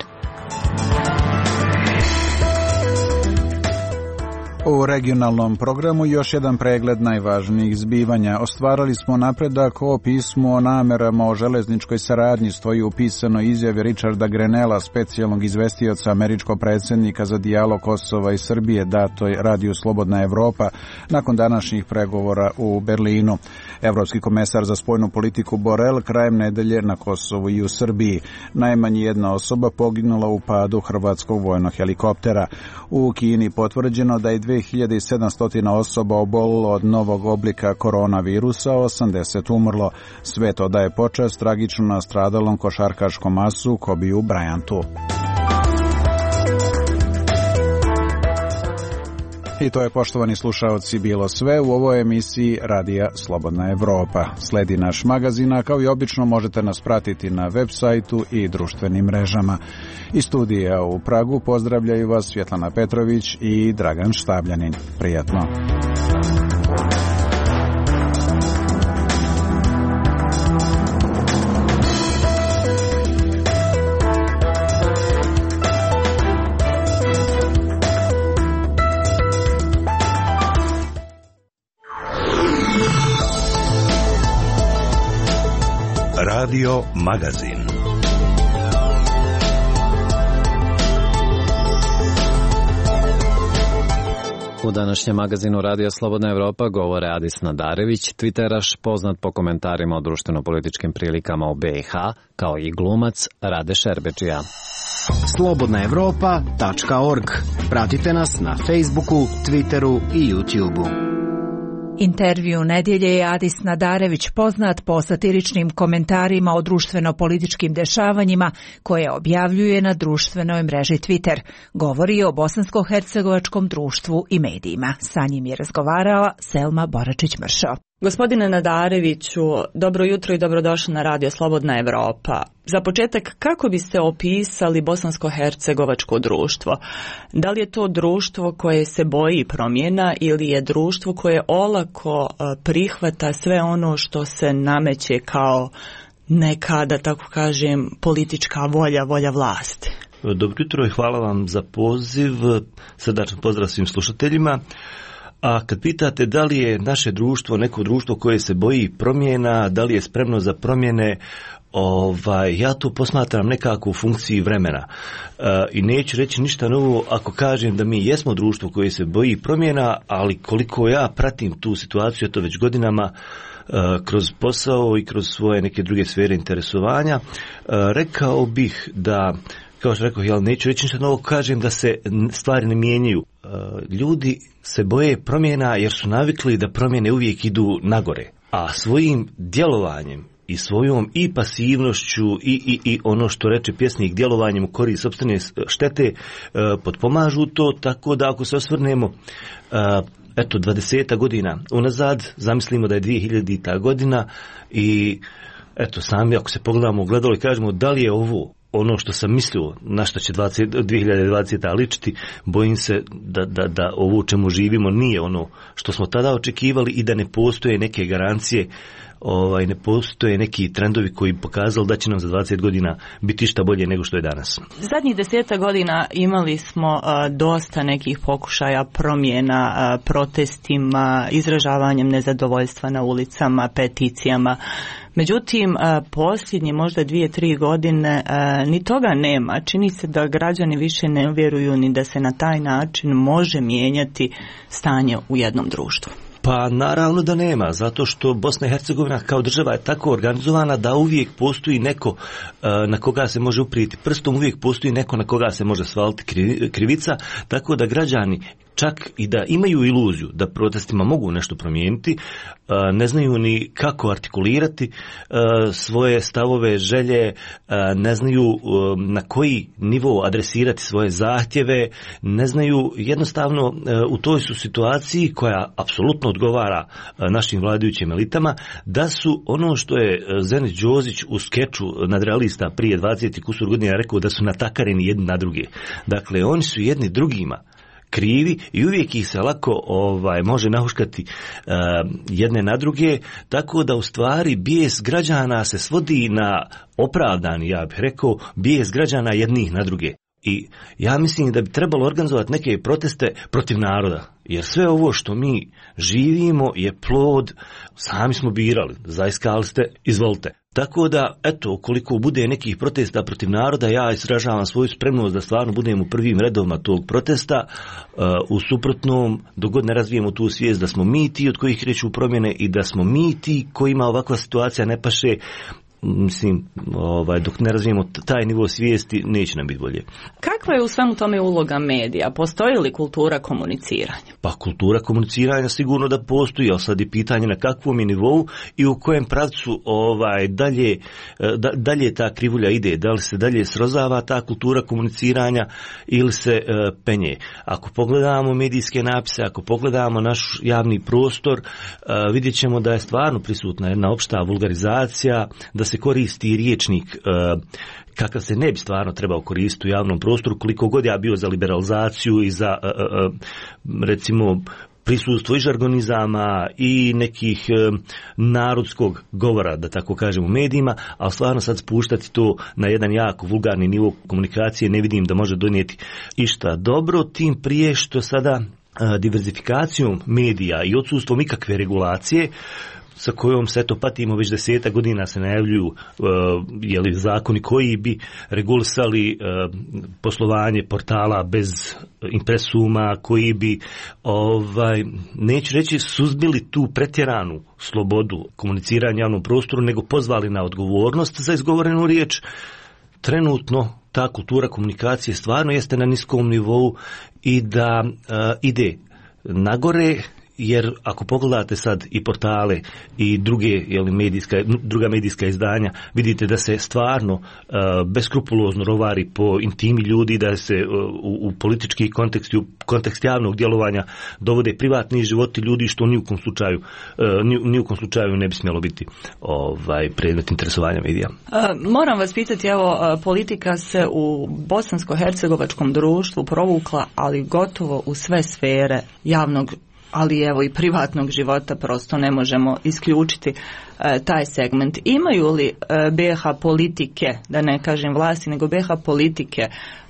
U regionalnom programu još jedan pregled najvažnijih zbivanja. Ostvarili smo napredak o pismu o namerama o železničkoj saradnji, stoji u pisanoj izjavi Richarda Grenella, specijalnog izvestioca američkog predsjednika za dijalog Kosova i Srbije, datoj Radiju Slobodna Evropa, nakon današnjih pregovora u Berlinu. Evropski komesar za spoljnu politiku Borel krajem nedelje na Kosovu i u Srbiji. Najmanje jedna osoba poginula u padu hrvatskog vojnog helikoptera. U Kini potvrđeno da je dve hiljade sedamsto osoba obolilo od novog oblika koronavirusa, osamdeset umrlo. Svet odaje počast tragično nastradalom košarkaškom asu Kobiju Bryantu. I to je, poštovani slušaoci, bilo sve u ovoj emisiji Radija Slobodna Evropa. Sledi naš magazin, a kao i obično možete nas pratiti na web sajtu i društvenim mrežama. Iz studija u Pragu pozdravljaju vas Svjetlana Petrović i Dragan Štabljanin. Prijatno. Radio Magazin. U današnjem magazinu Radija Slobodna Evropa govore Adis Nadarević, twiteraš poznat po komentarima o društveno-političkim prilikama u B i H, kao i glumac Rade Šerbedžija. slobodna evropa tačka org. Pratite nas na Facebooku, Twitteru i YouTubeu. Intervju nedjelje je Adis Nadarević, poznat po satiričnim komentarima o društveno-političkim dešavanjima koje objavljuje na društvenoj mreži Twitter. Govori o bosansko-hercegovačkom društvu i medijima. Sa njim je razgovarala Selma Boračić-Mršo. Gospodine Nadareviću, dobro jutro i dobrodošli na Radio Slobodna Evropa. Za početak, kako biste opisali bosansko-hercegovačko društvo? Da li je to društvo koje se boji promjena ili je društvo koje olako prihvata sve ono što se nameće kao neka, da tako kažem, politička volja, volja vlasti? Dobro jutro i hvala vam za poziv. Srdačan pozdrav svim slušateljima. A kad pitate da li je naše društvo neko društvo koje se boji promjena, da li je spremno za promjene, ovaj, ja to posmatram nekako u funkciji vremena. E, I neću reći ništa novo ako kažem da mi jesmo društvo koje se boji promjena, ali koliko ja pratim tu situaciju, to već godinama, e, kroz posao i kroz svoje neke druge sfere interesovanja, e, rekao bih da, kao što rekao, ja neću reći ništa novo, kažem da se stvari ne mijenjaju. E, ljudi se boje promjena jer su navikli da promjene uvijek idu nagore, a svojim djelovanjem i svojom i pasivnošću i, i, i ono što reče pjesnik djelovanjem u korist sopstvene štete e, potpomažu to, tako da ako se osvrnemo e, eto dvadeset godina unazad, zamislimo da je dvije hiljadita godina i eto sami ako se pogledamo u gledalo i kažemo da li je ovo ono što sam mislio na što će dvije hiljade dvadeseta ličiti, bojim se da, da, da ovo u čemu živimo nije ono što smo tada očekivali i da ne postoje neke garancije, ovaj, ne postoje neki trendovi koji pokazali da će nam za dvadeset godina biti šta bolje nego što je danas. Zadnjih deseta godina imali smo uh, dosta nekih pokušaja promjena, uh, protestima, izražavanjem nezadovoljstva na ulicama, peticijama. Međutim, posljednje možda dvije, tri godine ni toga nema. Čini se da građani više ne vjeruju ni da se na taj način može mijenjati stanje u jednom društvu. Pa naravno da nema, zato što Bosna i Hercegovina kao država je tako organizovana da uvijek postoji neko na koga se može uprijeti prstom, uvijek postoji neko na koga se može svaliti krivica, tako da građani čak i da imaju iluziju da protestima mogu nešto promijeniti, ne znaju ni kako artikulirati svoje stavove, želje, ne znaju na koji nivo adresirati svoje zahtjeve, ne znaju, jednostavno u toj su situaciji koja apsolutno odgovara našim vladajućim elitama, da su ono što je Zenić Đozić u skeču nadrealista prije dvadeset kusur godina rekao da su natakareni jedni na druge. Dakle, oni su jedni drugima krivi i uvijek ih se lako ovaj, može nahuškati uh, jedne na druge, tako da u stvari bijes građana se svodi na opravdani, ja bih rekao, bijes građana jednih na druge. I ja mislim da bi trebalo organizovati neke proteste protiv naroda, jer sve ovo što mi živimo je plod, sami smo birali, zaiskali ste, izvolite. Tako da, eto, ukoliko bude nekih protesta protiv naroda, ja izražavam svoju spremnost da stvarno budem u prvim redovima tog protesta, uh, u suprotnom, dok god ne razvijemo tu svijest da smo mi ti od kojih kreću promjene i da smo mi ti kojima ovakva situacija ne paše, mislim, ovaj, dok ne razvijemo taj nivo svijesti, neće nam biti bolje. Kakva je u svemu tome uloga medija? Postoji li kultura komuniciranja? Pa kultura komuniciranja sigurno da postoji, ali sad je pitanje na kakvom je nivou i u kojem pravcu ovaj, dalje, da, dalje ta krivulja ide. Da li se dalje srozava ta kultura komuniciranja ili se uh, penje. Ako pogledamo medijske napise, ako pogledamo naš javni prostor, uh, vidjet ćemo da je stvarno prisutna jedna opšta vulgarizacija, da se koristi riječnik uh, kakav se ne bi stvarno trebao koristiti u javnom prostoru, koliko god ja bio za liberalizaciju i za uh, uh, recimo prisustvo i žargonizama i nekih uh, narodskog govora, da tako kažem, u medijima, ali stvarno sad spuštati to na jedan jako vulgarni nivo komunikacije ne vidim da može donijeti išta dobro, tim prije što sada uh, diverzifikacijom medija i odsustvom ikakve regulacije sa kojom se eto patimo već deseta godina se najavljuju uh, jeli, zakoni koji bi regulisali uh, poslovanje portala bez impresuma, koji bi ovaj, neću reći suzbili tu pretjeranu slobodu komuniciranja u javnom prostoru, nego pozvali na odgovornost za izgovorenu riječ. Trenutno ta kultura komunikacije stvarno jeste na niskom nivou i da uh, ide nagore. Jer ako pogledate sad i portale i druge, jeli, medijska, druga medijska izdanja, vidite da se stvarno uh, beskrupulozno rovari po intimi ljudi, da se uh, u, u politički kontekst, u kontekst javnog djelovanja dovode privatni životi ljudi, što ni u kom slučaju, uh, ni, ni u kom slučaju ne bi smjelo biti ovaj, predmet interesovanja medija. Uh, moram vas pitati, evo, uh, politika se u bosansko-hercegovačkom društvu provukla, ali gotovo u sve sfere javnog, ali evo i privatnog života, prosto ne možemo isključiti e, taj segment. Imaju li e, B iH politike, da ne kažem vlasti, nego B iH politike e,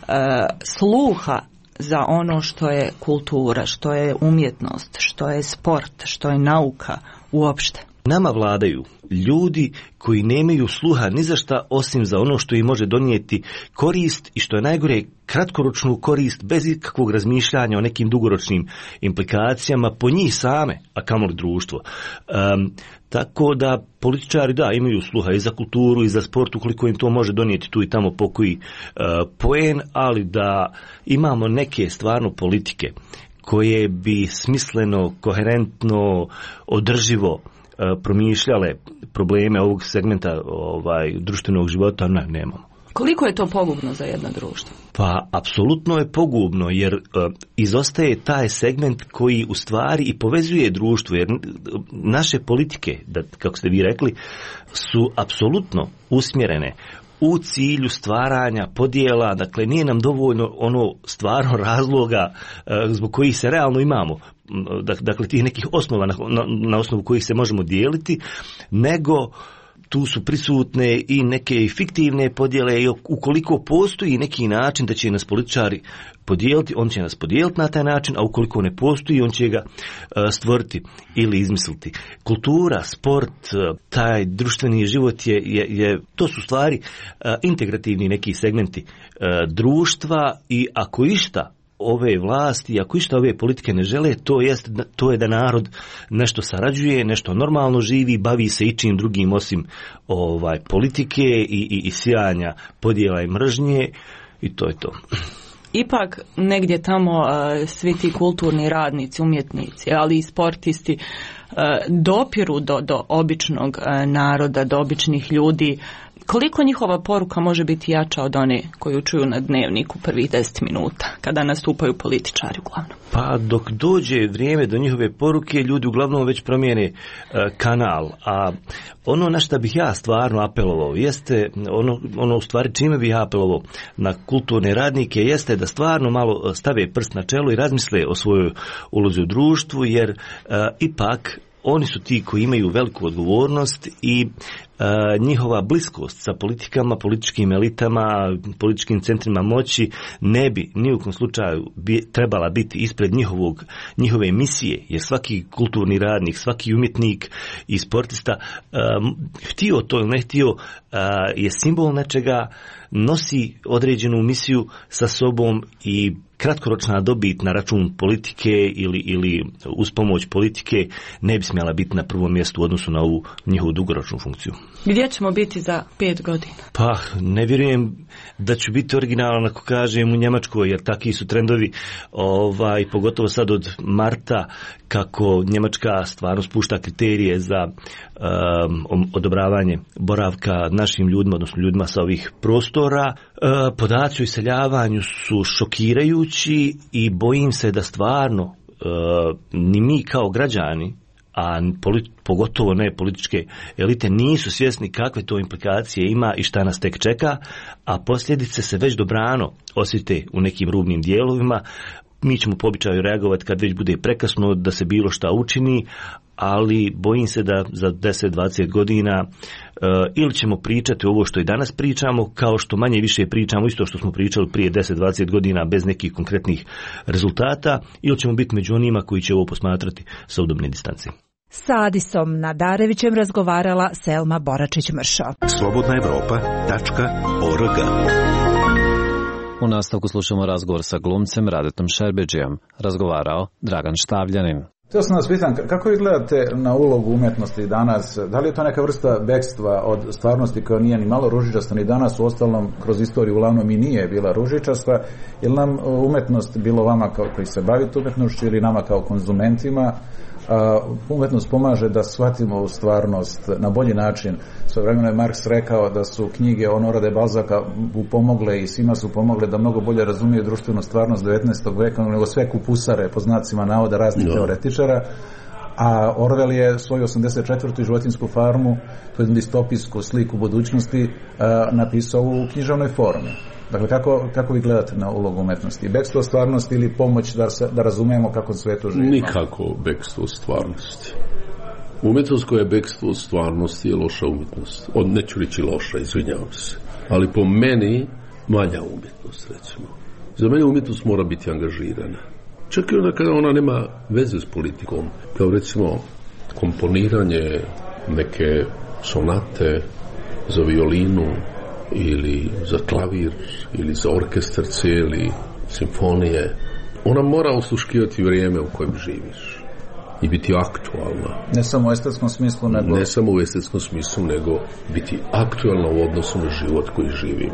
sluha za ono što je kultura, što je umjetnost, što je sport, što je nauka uopšte? Nama vladaju ljudi koji nemaju sluha ni za šta osim za ono što im može donijeti korist i što je najgore kratkoročnu korist bez ikakvog razmišljanja o nekim dugoročnim implikacijama po njih same, a kamoli društvo. Um, tako da političari da imaju sluha i za kulturu i za sport ukoliko im to može donijeti tu i tamo pokoji uh, poen, ali da imamo neke stvarno politike koje bi smisleno, koherentno, održivo promišljale probleme ovog segmenta ovaj, društvenog života, ne, nemamo. Koliko je to pogubno za jedno društvo? Pa, apsolutno je pogubno, jer uh, izostaje taj segment koji u stvari i povezuje društvo, jer naše politike, da, kako ste vi rekli, su apsolutno usmjerene u cilju stvaranja podjela, dakle nije nam dovoljno ono stvarno razloga uh, zbog kojih se realno imamo, dakle tih nekih osnova na, na, na osnovu kojih se možemo dijeliti, nego tu su prisutne i neke fiktivne podjele i ukoliko postoji neki način da će nas političari podijeliti, on će nas podijeliti na taj način, a ukoliko ne postoji, on će ga uh, stvoriti ili izmisliti. Kultura, sport, uh, taj društveni život je, je, je to su stvari uh, integrativni neki segmenti uh, društva i ako išta ove vlasti, ako išta ove politike ne žele, to jest to je da narod nešto sarađuje, nešto normalno živi, bavi se ičim drugim osim ovaj politike i, i, i sijanja podjela i mržnje i to je to. Ipak negdje tamo uh, svi ti kulturni radnici, umjetnici, ali i sportisti uh, dopiru do, do običnog uh, naroda, do običnih ljudi. Koliko njihova poruka može biti jača od one koju čuju na Dnevniku prvih deset minuta, kada nastupaju političari uglavnom? Pa dok dođe vrijeme do njihove poruke, ljudi uglavnom već promijene e, kanal. A ono na što bih ja stvarno apelovao, jeste, ono, ono u stvari čime bih apelovao na kulturne radnike, jeste da stvarno malo stave prst na čelo i razmisle o svojoj ulozi u društvu, jer e, ipak oni su ti koji imaju veliku odgovornost i e, njihova bliskost sa politikama, političkim elitama, političkim centrima moći ne bi ni u kom slučaju bi, trebala biti ispred njihovog, njihove misije, jer svaki kulturni radnik, svaki umjetnik i sportista, e, htio to ili ne htio, e, je simbol nečega, nosi određenu misiju sa sobom i kratkoročna dobit na račun politike ili, ili uz pomoć politike ne bi smjela biti na prvom mjestu u odnosu na ovu njihovu dugoročnu funkciju. Gdje ćemo biti za pet godina? Pa, ne vjerujem da ću biti originalan ako kažem u Njemačkoj, jer takvi su trendovi, ovaj, pogotovo sad od marta, kako Njemačka stvarno spušta kriterije za um, odobravanje boravka našim ljudima, odnosno ljudima sa ovih prostora. Uh, podaci o iseljavanju su šokirajući i bojim se da stvarno uh, ni mi kao građani, a politi- pogotovo ne političke elite, nisu svjesni kakve to implikacije ima i šta nas tek čeka, a posljedice se već dobrano osjete u nekim rubnim dijelovima. Mi ćemo po običaju reagovati kad već bude prekasno da se bilo šta učini, ali bojim se da za deset do dvadeset godina uh, ili ćemo pričati ovo što i danas pričamo, kao što manje više pričamo isto što smo pričali prije deset do dvadeset godina bez nekih konkretnih rezultata, ili ćemo biti među onima koji će ovo posmatrati sa udobne distance. Sa Adisom Nadarevićem razgovarala Selma Boračić-Mršo. Slobodna Evropa tačka org. U nastavku slušamo razgovor sa glumcem Radetom Šerbedžijom. Razgovarao Dragan Štavljanin. Htio sam vas pitan, kako vi gledate na ulogu umjetnosti danas? Da li je to neka vrsta bekstva od stvarnosti koja nije ni malo ružičasta ni danas, u ostalom kroz istoriju uglavnom i nije bila ružičasta? Je li nam umjetnost, bilo vama kao koji se bavite umjetnošću ili nama kao konzumentima, umjetnost pomaže da shvatimo stvarnost na bolji način? Svojevremeno je Marks rekao da su knjige Honora de Balzaca pomogle i svima su pomogle da mnogo bolje razumiju društvenu stvarnost devetnaestog veka nego sve kupusare, po znacima navoda, raznih no. teoretičara. A Orwell je svoju osamdeset četvrtu životinjsku farmu, to je distopijsku sliku budućnosti, napisao u književnoj formi. Dakle, kako, kako vi gledate na ulogu umjetnosti? Bekstvo stvarnosti ili pomoć da, se, da razumijemo kako svetu živimo? Nikako bekstvo stvarnosti. Umjetnost koja je bekstvo stvarnosti je loša umjetnost. Od, neću reći loša, izvinjavam se. Ali po meni manja umjetnost, recimo. Za mene umjetnost mora biti angažirana. Čak i onda kada ona nema veze s politikom. Kao recimo komponiranje neke sonate za violinu, ili za klavir, ili za orkestar cijeli, simfonije. Ona mora osluškivati vrijeme u kojem živiš i biti aktualna. Ne samo u estetskom smislu, nego... Ne samo u estetskom smislu, nego biti aktualna u odnosu na život koji živim.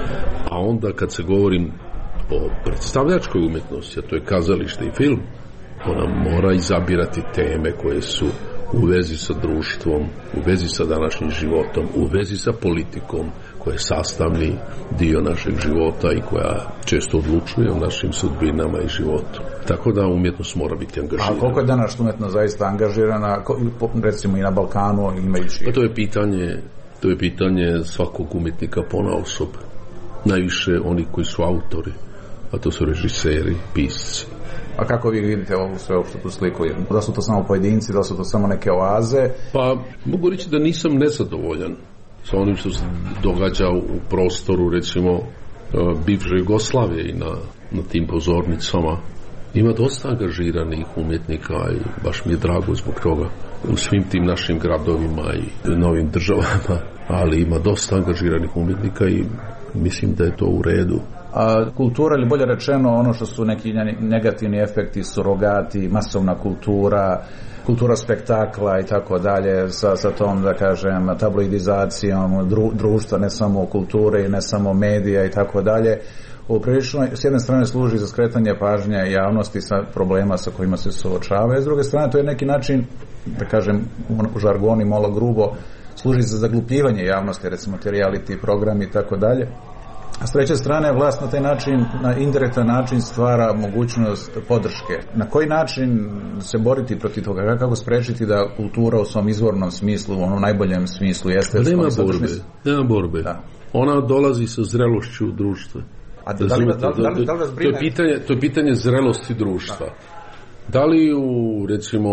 A onda kad se govorim o predstavljačkoj umjetnosti, a to je kazalište i film, ona mora izabirati teme koje su u vezi sa društvom, u vezi sa današnjim životom, u vezi sa politikom, koja je sastavni dio našeg života i koja često odlučuje o našim sudbinama i životu. Tako da umjetnost mora biti angažirana. A koliko je danas umjetnost zaista angažirana, recimo i na Balkanu, imajući... Pa to je pitanje, to je pitanje svakog umjetnika ponaosob. Najviše oni koji su autori, a to su režiseri, pisci. A kako vi vidite ovu sveopštu tu sliku? Da su to samo pojedinci, da su to samo neke oaze? Pa mogu reći da nisam nezadovoljan sa onim što se događa u prostoru, recimo, bivše Jugoslavije i na, na tim pozornicama. Ima dosta angažiranih umjetnika i baš mi je drago zbog toga u svim tim našim gradovima i novim državama, ali ima dosta angažiranih umjetnika i mislim da je to u redu. A kultura, ili bolje rečeno ono što su neki negativni efekti, surogati, masovna kultura, kultura spektakla i tako dalje, sa, sa tom, da kažem, tabloidizacijom dru, društva, ne samo kulture i ne samo medija i tako dalje, uprilično s jedne strane služi za skretanje pažnje javnosti sa problema sa kojima se suočava, s druge strane to je neki način, da kažem u žargoni malo grubo, služi za zaglupljivanje javnosti, recimo te reality programi i tako dalje. A s treće strane, vlast na taj način, na indirektan način stvara mogućnost podrške. Na koji način se boriti protiv toga? Kako sprečiti da kultura u svom izvornom smislu, u onom najboljem smislu jeste... Nema borbe. Nema borbe. Da. Ona dolazi sa zrelošću društva. A da, da, li, da, li, da, li, da li vas brine? To je pitanje, to je pitanje zrelosti društva. Da, da li u, recimo,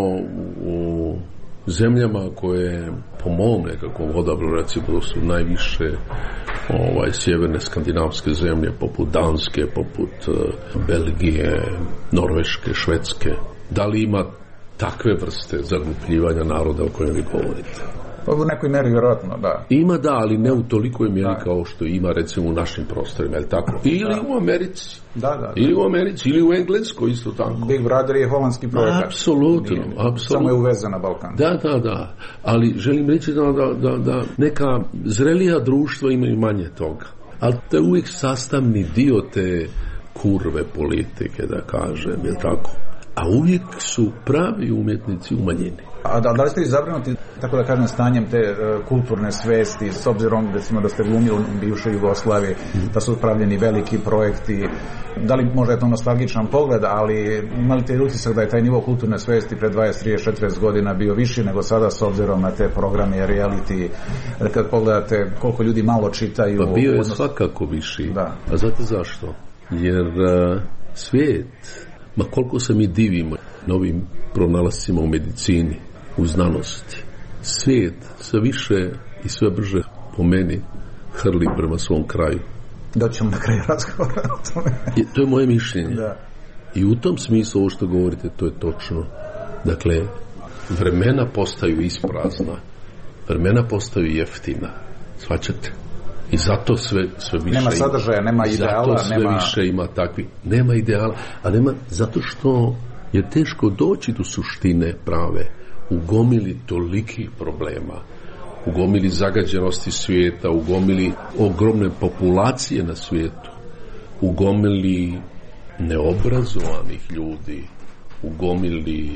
u zemljama koje, po mom nekakvom odabru, recimo, su najviše ovaj, sjeverne skandinavske zemlje, poput Danske, poput uh, Belgije, Norveške, Švedske, da li ima takve vrste zaglupljivanja naroda o kojem vi govorite? U nekoj meri vjerojatno, da. Ima da, ali ne u tolikoj mjeri da. Kao što ima recimo u našim prostorima, je tako? Ili da. U Americi. Da, da, da. Ili u Americi, ili u Engleskoj isto tako. Big Brother je holandski projekat. Apsolutno, apsolutno. Samo je uvezen na Balkan. Da, da, da. Ali želim reći da, da, da, da neka zrelija društva imaju manje toga. Ali to je uvijek sastavni dio te kurve politike, da kažem, je tako? A uvijek su pravi umjetnici u manjini. A da, da li ste zabrinuti, tako da kažem, stanjem te uh, kulturne svesti, s obzirom recimo da ste glumili u bivšoj Jugoslaviji, mm. da su pravljeni veliki projekti, da li možda je to nostalgičan pogled, ali imali te utisak da je taj nivo kulturne svesti pre dvadeset, trideset, četrdeset godina bio viši nego sada s obzirom na te programe, reality, kad pogledate koliko ljudi malo čitaju. Pa bio je odnos... svakako viši. Da. A znate zašto? Jer uh, svijet, ma koliko se mi divimo novim pronalascima u medicini, u znanosti, svijet sve više i sve brže po meni hrli prema svom kraju. Doćemo na kraju razgovora o tome. I to je moje mišljenje. Da. I u tom smislu ovo što govorite, to je točno. Dakle, vremena postaju isprazna, vremena postaju jeftina. Shvaćate? I zato sve, sve više nema sadržaja, nema ideala, zato sve nema... više ima takvi. Nema ideala, a nema, zato što je teško doći do suštine prave. U gomili tolikih problema, u gomili zagađenosti svijeta, u gomili ogromne populacije na svijetu, u gomili neobrazovanih ljudi, u gomili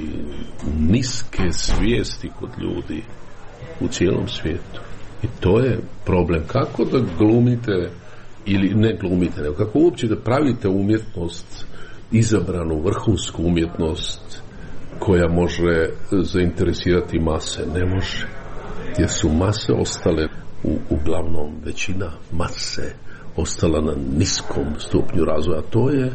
niske svijesti kod ljudi u cijelom svijetu. I to je problem. Kako da glumite, ili ne glumite, nego kako uopće da pravite umjetnost, izabranu vrhunsku umjetnost koja može zainteresirati mase? Ne može. Jer su mase ostale, u, uglavnom većina mase ostala na niskom stupnju razvoja. To je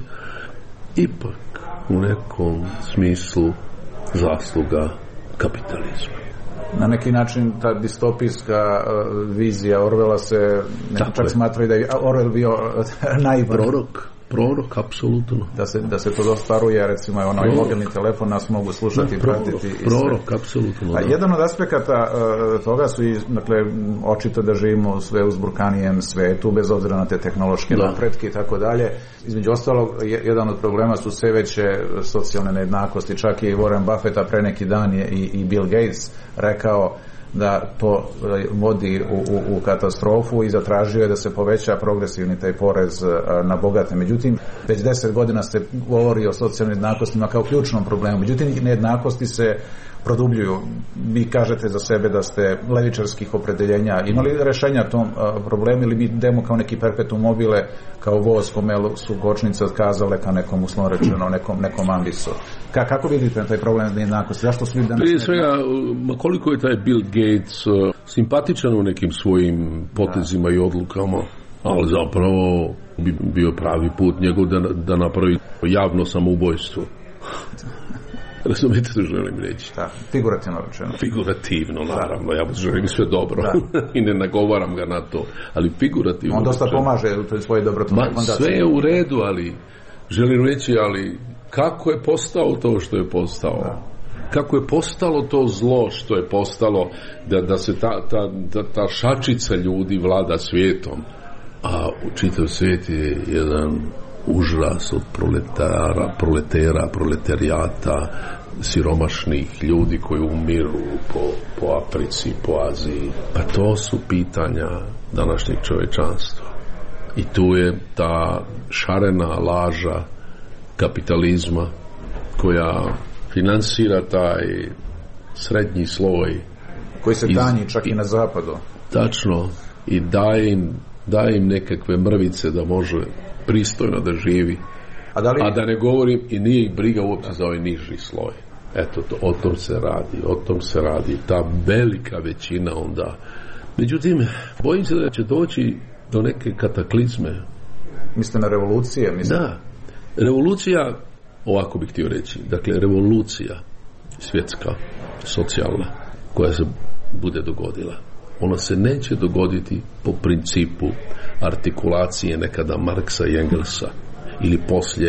ipak u nekom smislu zasluga kapitalizma. Na neki način ta distopijska uh, vizija Orwella se neki čak smatraju da je Orwell bio naivan. Prorok, prorok, apsolutno. Da se, da se to dostaruje, recimo je onaj mobilni telefon, nas mogu slušati i pratiti. I prorok, apsolutno. A jedan od aspekata uh, toga su i, dakle, očito da živimo sve u zburkanijem svetu, bez obzira na te tehnološke napretke i tako dalje. Između ostalog, jedan od problema su sve veće socijalne nejednakosti. Čak i Warren Buffett, a pre neki dan je i, i Bill Gates rekao da to vodi u, u, u katastrofu i zatražio je da se poveća progresivni taj porez na bogate. Međutim, već deset godina se govori o socijalnim jednakostima kao ključnom problemu. Međutim, nejednakosti se produbljuju. Vi kažete za sebe da ste levičarskih opredeljenja. Imali rešenja tom problemu ili mi idemo kao neki perpetuum mobile, kao voz kome su kočnice otkazale ka nekom, uslovno rečeno, nekom, nekom ambisu? Ka, kako vidite taj problem nejednakosti? Zašto su ljudi danas... Prije svega, koliko je taj Bill Gates uh, simpatičan u nekim svojim potezima da. I odlukama, ali zapravo bi bio pravi put njegov da, da napravi javno samoubojstvo. Razumite što želim reći? Da, figurativno rečeno. Figurativno, naravno, ja želim sve dobro i ne nagovaram ga na to, ali figurativno. On dosta pomaže u svoje dobrotvorne fondacije. Sve je u redu, ali želim reći, ali kako je postao to što je postao? Da. Kako je postalo to zlo što je postalo, da, da se ta, ta, ta, ta šačica ljudi vlada svijetom, a u čitav svijet je jedan užas od proletara, proletera, proletarijata, siromašnih ljudi koji umiru po, po Africi, po Aziji. Pa to su pitanja današnjeg čovječanstva. I tu je ta šarena laža kapitalizma koja finansira taj srednji sloj koji se tanji čak i na zapadu. Tačno. I daje im, daje im nekakve mrvice da može pristojno da živi. A da, li... A da ne govorim, i nije ih briga uopće za ovaj niži sloj. Eto, to, o tom se radi, o tom se radi. Ta velika većina onda. Međutim, bojim se da će doći do neke kataklizme. Mislite na revolucije? Mislite? Da. Revolucija, ovako bih htio reći, dakle, revolucija svjetska, socijalna, koja se bude dogodila, ona se neće dogoditi po principu artikulacije nekada Marksa i Engelsa ili poslije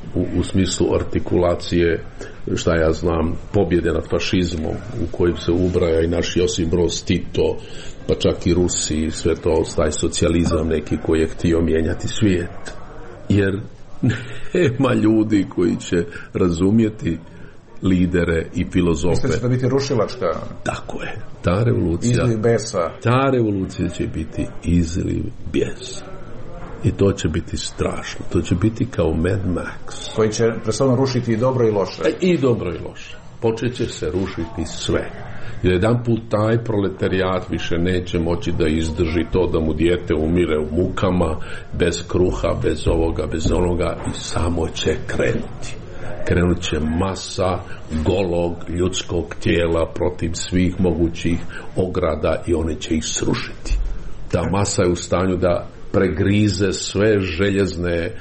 u, u smislu artikulacije, šta ja znam, pobjede nad fašizmom u kojem se ubraja i naš Josip Broz Tito, pa čak i Rusi, sve to, taj socijalizam neki koji je htio mijenjati svijet. Jer nema ljudi koji će razumjeti lidere i filozofe. Mislite će to biti rušilačka? Tako je. Ta revolucija, izliv besa. Ta revolucija će biti izliv bijesa. I to će biti strašno. To će biti kao Mad Max. Koji će predstavno rušiti i dobro i loše. E, I dobro i loše. Počet će se rušiti sve. Jer jedan put taj proletarijat više neće moći da izdrži to da mu dijete umire u mukama, bez kruha, bez ovoga, bez onoga, i samo će krenuti. Krenut će masa golog ljudskog tijela protiv svih mogućih ograda i one će ih srušiti. Ta masa je u stanju da pregrize sve željezne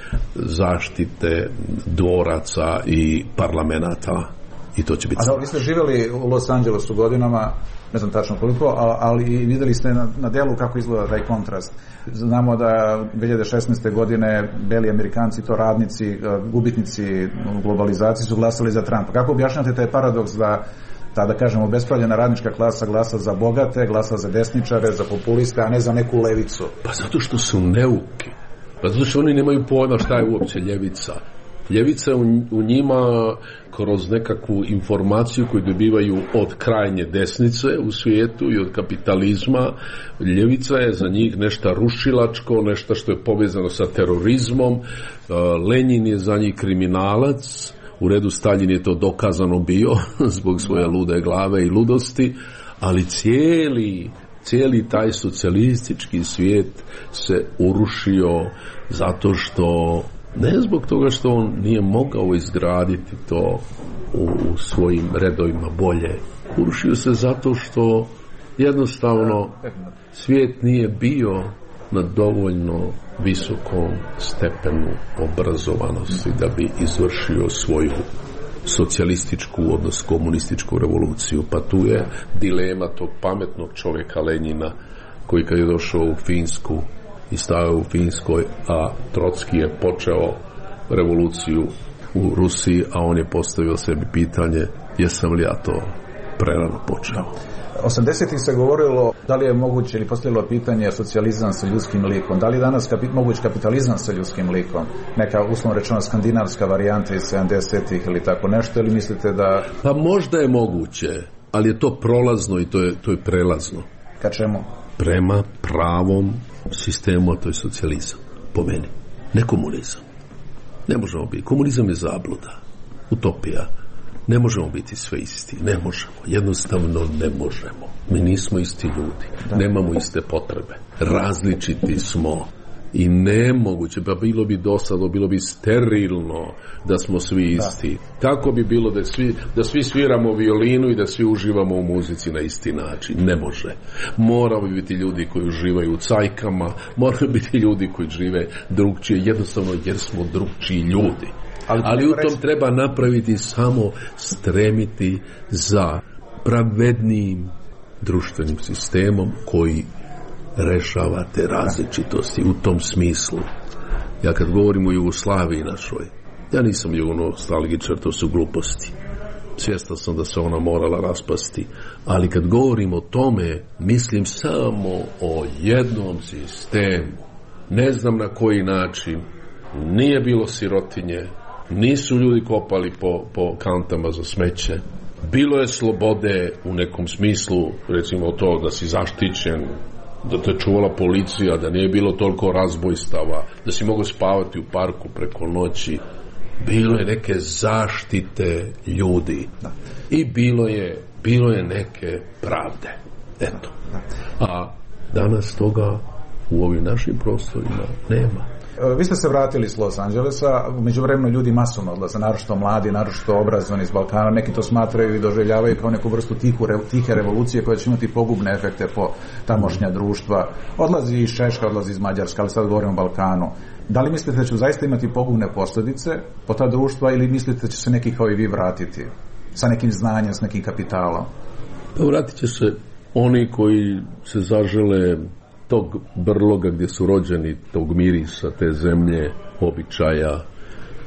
zaštite dvoraca i parlamenata. I to će biti. A da, vi ste živjeli u Los Angelesu godinama, ne znam tačno koliko, ali vidjeli ste na, na delu kako izgleda taj kontrast. Znamo da dvije hiljade šesnaeste. godine beli Amerikanci, to radnici, gubitnici globalizacije, su glasali za Trumpa. Kako objašnjate taj paradoks da ta, da kažemo, bespravljena radnička klasa glasa za bogate, glasa za desničare, za populiste, a ne za neku levicu? Pa zato što su neuki. Pa zato što oni nemaju pojma šta je uopće ljevica. Ljevica u, u njima kroz nekakvu informaciju koju dobivaju od krajnje desnice u svijetu i od kapitalizma. Ljevica je za njih nešto rušilačko, nešto što je povezano sa terorizmom. Lenin je za njih kriminalac. U redu, Staljin je to dokazano bio zbog svoje lude glave i ludosti, ali cijeli, cijeli taj socijalistički svijet se urušio zato što, ne zbog toga što on nije mogao izgraditi to u svojim redovima bolje, urušio se zato što jednostavno svijet nije bio na dovoljno visokom stepenu obrazovanosti da bi izvršio svoju socijalističku, odnosno komunističku revoluciju. Pa tu je dilema tog pametnog čovjeka Lenjina, koji kad je došao u Finsku i stavio u Finskoj, a Trotski je počeo revoluciju u Rusiji, a on je postavio sebi pitanje, jesam li ja to prerano počeo. osamdesetih se govorilo da li je moguće ili postavilo pitanje socijalizam sa ljudskim likom. Da li je danas kapi, moguć kapitalizam sa ljudskim likom? Neka uslovno rečeno skandinavska varijanta iz sedamdesetih ili tako nešto, ili mislite da... Pa možda je moguće, ali je to prolazno i to je, to je prelazno. Ka čemu? Prema pravom sistemu, a to je socijalizam, po meni. Ne komunizam. Ne možemo biti. Komunizam je zabluda, utopija. Ne možemo biti sve isti, ne možemo, jednostavno ne možemo. Mi nismo isti ljudi, da. Nemamo iste potrebe, različiti smo i nemoguće, pa bilo bi dosadno, bilo bi sterilno da smo svi isti. Da. Kako bi bilo da svi, da svi sviramo violinu i da svi uživamo u muzici na isti način? Ne može. Moramo biti ljudi koji uživaju u cajkama, moraju biti ljudi koji žive drugčije, jednostavno jer smo drugčiji ljudi. Ali, Ali u tom treba napraviti samo stremiti za pravednijim društvenim sistemom koji rešava te različitosti. U tom smislu, ja kad govorim o Jugoslaviji našoj, ja nisam jugonostalgičar, to su gluposti. Svjestan sam da se ona morala raspasti, ali kad govorim o tome, mislim samo o jednom sistemu. Ne znam na koji način, nije bilo sirotinje, nisu ljudi kopali po, po kantama za smeće, bilo je slobode u nekom smislu, recimo to da si zaštićen, da te čuvala policija, da nije bilo toliko razbojstava, da si mogao spavati u parku preko noći, bilo je neke zaštite ljudi i bilo je, bilo je neke pravde, eto. A danas toga u ovim našim prostorima nema. Vi ste se vratili iz Los Angelesa, umeđu vremenu ljudi masovno odlaze, naročito mladi, naročito obrazovani iz Balkana, neki to smatraju i doživljavaju kao neku vrstu tihu, tihe revolucije koja će imati pogubne efekte po tamošnja društva. Odlazi iz Češka, odlazi iz Mađarska, ali sad govorimo o Balkanu. Da li mislite da će zaista imati pogubne posljedice po ta društva ili mislite da će se neki kao i vi vratiti sa nekim znanjem, s nekim kapitalom? Pa vratit će se oni koji se zažele tog brloga gdje su rođeni, tog mirisa, te zemlje, običaja,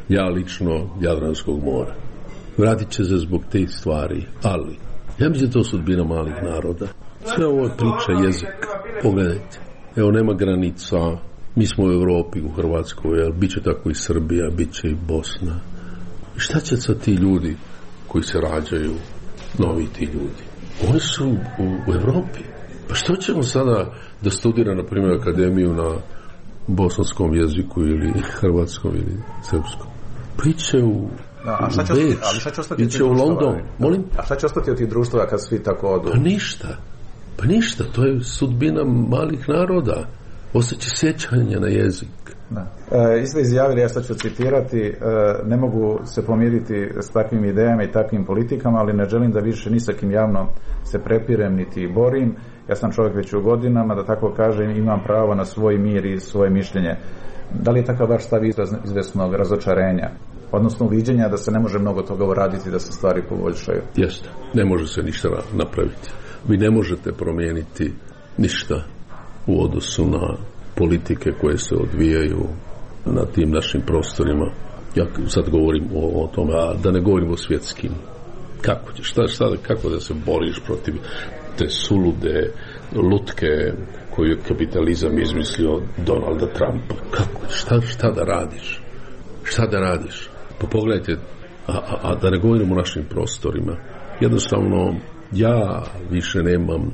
ja lično Jadranskog mora. Vratit će se zbog te stvari, ali ja mislim da to sudbina malih naroda. Sve ovo je priča, jezik. Pogledajte, evo nema granica, mi smo u Evropi, u Hrvatskoj, ali bit će tako i Srbija, bit će i Bosna. Šta će sad ti ljudi koji se rađaju, novi ti ljudi? Oni su u, u Evropi. Pa što ćemo sada da studira, na primjer, akademiju na bosanskom jeziku ili hrvatskom ili srpskom? Pa iće u Da, a šta će, Beč, ali šta će ostati iće u London. Molim? A šta će ostati od tih društva kad svi tako odu? Pa ništa. Pa ništa, to je sudbina malih naroda. Ostaće sjećanja na jezik. Da. E, isto izjavili, ja sad ću citirati, e, ne mogu se pomiriti s takvim idejama i takvim politikama, ali ne želim da više ni sa kim javno se prepirem niti borim. Ja sam čovjek već u godinama, da tako kažem, imam pravo na svoj mir i svoje mišljenje. Da li je takav vaš stav izvesnog razočarenja? Odnosno uviđenja da se ne može mnogo toga uraditi da se stvari poboljšaju? Jeste, ne može se ništa napraviti. Vi ne možete promijeniti ništa u odnosu na politike koje se odvijaju na tim našim prostorima. Ja sad govorim o, o tome, a da ne govorim o svjetskim. Kako ćeš, šta, šta, kako da se boriš protiv te sulude lutke koju je kapitalizam izmislio Donalda Trumpa? Kako, šta, šta da radiš? Šta da radiš? Pa pogledajte, a, a, a da ne govorim o našim prostorima. Jednostavno, ja više nemam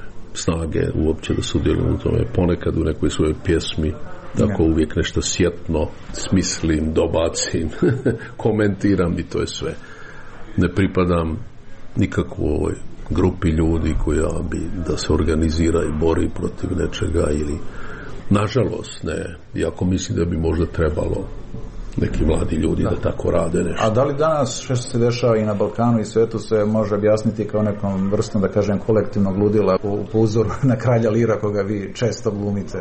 snage uopće da sudjelujem u tome. Ponekad u nekoj svojoj pjesmi tako uvijek nešto sjetno smislim, dobacim, komentiram i to je sve. Ne pripadam nikakvoj grupi ljudi koja bi da se organizira i bori protiv nečega ili nažalost ne, iako mislim da bi možda trebalo neki mladi ljudi da, da tako rade nešto. A da li danas što se dešava i na Balkanu i svetu se može objasniti kao nekom vrstom, da kažem, kolektivnog ludila po, po uzoru na kralja Lira koga vi često glumite?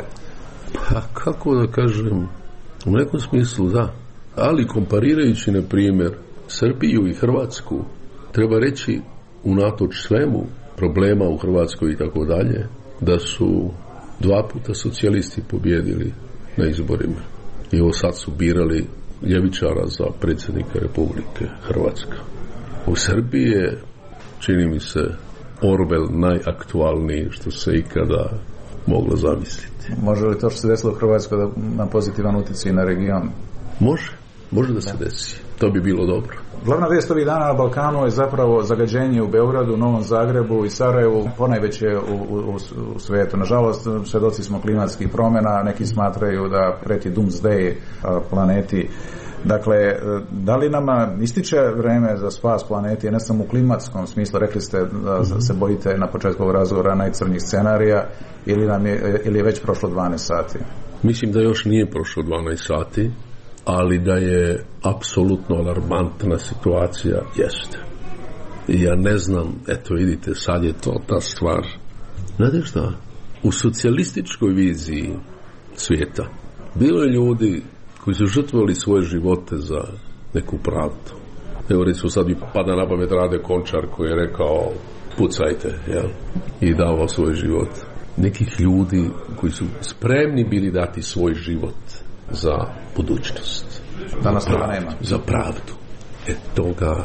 Pa kako da kažem, u nekom smislu da, ali komparirajući na primjer Srbiju i Hrvatsku, treba reći unatoč svemu problema u Hrvatskoj i tako dalje, da su dva puta socijalisti pobjedili na izborima. I ovo sad su birali ljevičara za predsjednika Republike Hrvatska. U Srbiji je, čini mi se, Orwell najaktualniji što se ikada moglo zamisliti. Može li to što se desilo u Hrvatskoj da na pozitivan utjecaj na region? Može, može da se desi. To bi bilo dobro. Glavna vijest ovih dana na Balkanu je zapravo zagađenje u Beogradu, Novom Zagrebu i Sarajevu, ponajveće u, u, u svijetu. Nažalost, svedoci smo klimatskih promjena, neki smatraju da preti doomsday planeti. Dakle, da li nama ističe vreme za spas planeti, ne samo u klimatskom smislu, rekli ste da se bojite na početku ovog razgovora najcrnjih scenarija, ili, nam je, ili je već prošlo dvanaest sati? Mislim da još nije prošlo dvanaest sati, ali da je apsolutno alarmantna situacija, jeste. I ja ne znam, eto vidite, sad je to ta stvar. Znate šta? U socijalističkoj viziji svijeta bilo je ljudi koji su žrtvovali svoje živote za neku pravdu. Evo recimo sad mi pada na pamet Rade Končar koji je rekao pucajte, jel? I dao svoj život. Nekih ljudi koji su spremni bili dati svoj život za budućnost. Danas toga nema. Za pravdu. E toga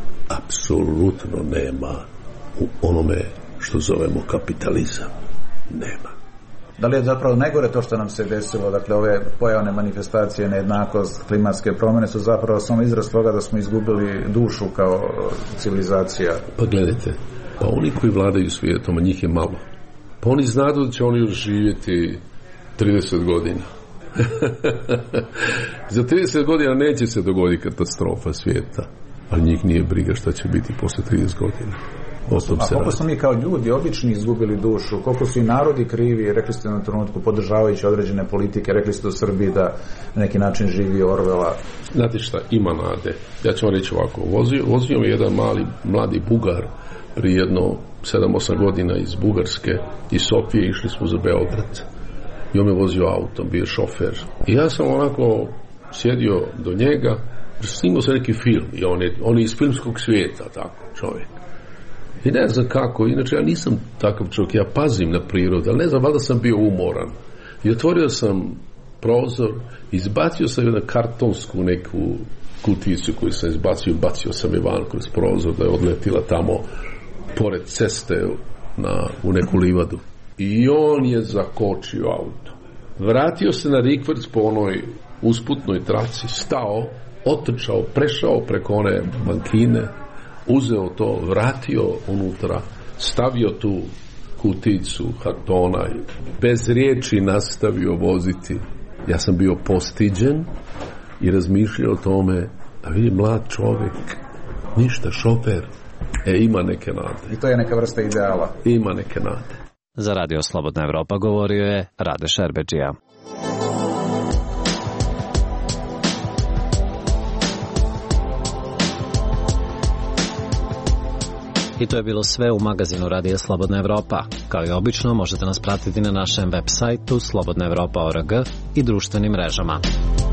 apsolutno nema u onome što zovemo kapitalizam. Nema. Da li je zapravo najgore to što nam se desilo, dakle ove pojavne manifestacije, nejednakost, klimatske promjene su zapravo samo izraz toga da smo izgubili dušu kao civilizacija? Pa gledajte, pa oni koji vladaju svijetom, a njih je malo, pa oni znaju da će oni još živjeti trideset godina. Za trideset godina neće se dogoditi katastrofa svijeta, ali njih nije briga šta će biti posle trideset godina. A koliko smo mi kao ljudi obični izgubili dušu, koliko su i narodi krivi, rekli ste na trenutku podržavajući određene politike, rekli ste u Srbiji da na neki način živi Orwella. Znate šta, ima nade. Ja ću vam reći ovako, vozio, vozio mi jedan mali, mladi Bugar prije jedno sedam osam godina iz Bugarske, iz Sofije, išli smo za Beograd. I on me vozio autom, bio šofer. I ja sam onako sjedio do njega, snimao sam neki film, i on je, on je iz filmskog svijeta, tako, čovjek. I ne znam kako, inače ja nisam takav čovjek, ja pazim na prirodu, ali ne znam, valjda sam bio umoran. I otvorio sam prozor, izbacio sam jednu kartonsku neku kuticu koju sam izbacio, bacio sam je van kroz prozor da je odletila tamo pored ceste na, u neku livadu. I on je zakočio auto. Vratio se na rikverc po onoj usputnoj traci, stao, otrčao, prešao preko one bankine, uzeo to, vratio unutra, stavio tu kuticu kartona i bez riječi nastavio voziti. Ja sam bio postiđen i razmišljao o tome, a vidi mlad čovjek, ništa, šofer, e ima neke nade. I to je neka vrsta ideala. Ima neke nade. Za Radio Slobodna Evropa govorio je Rade Šerbedžija. I to je bilo sve u magazinu Radija Slobodna Evropa. Kao i obično, možete nas pratiti na našem web sajtu slobodna evropa tačka org i društvenim mrežama.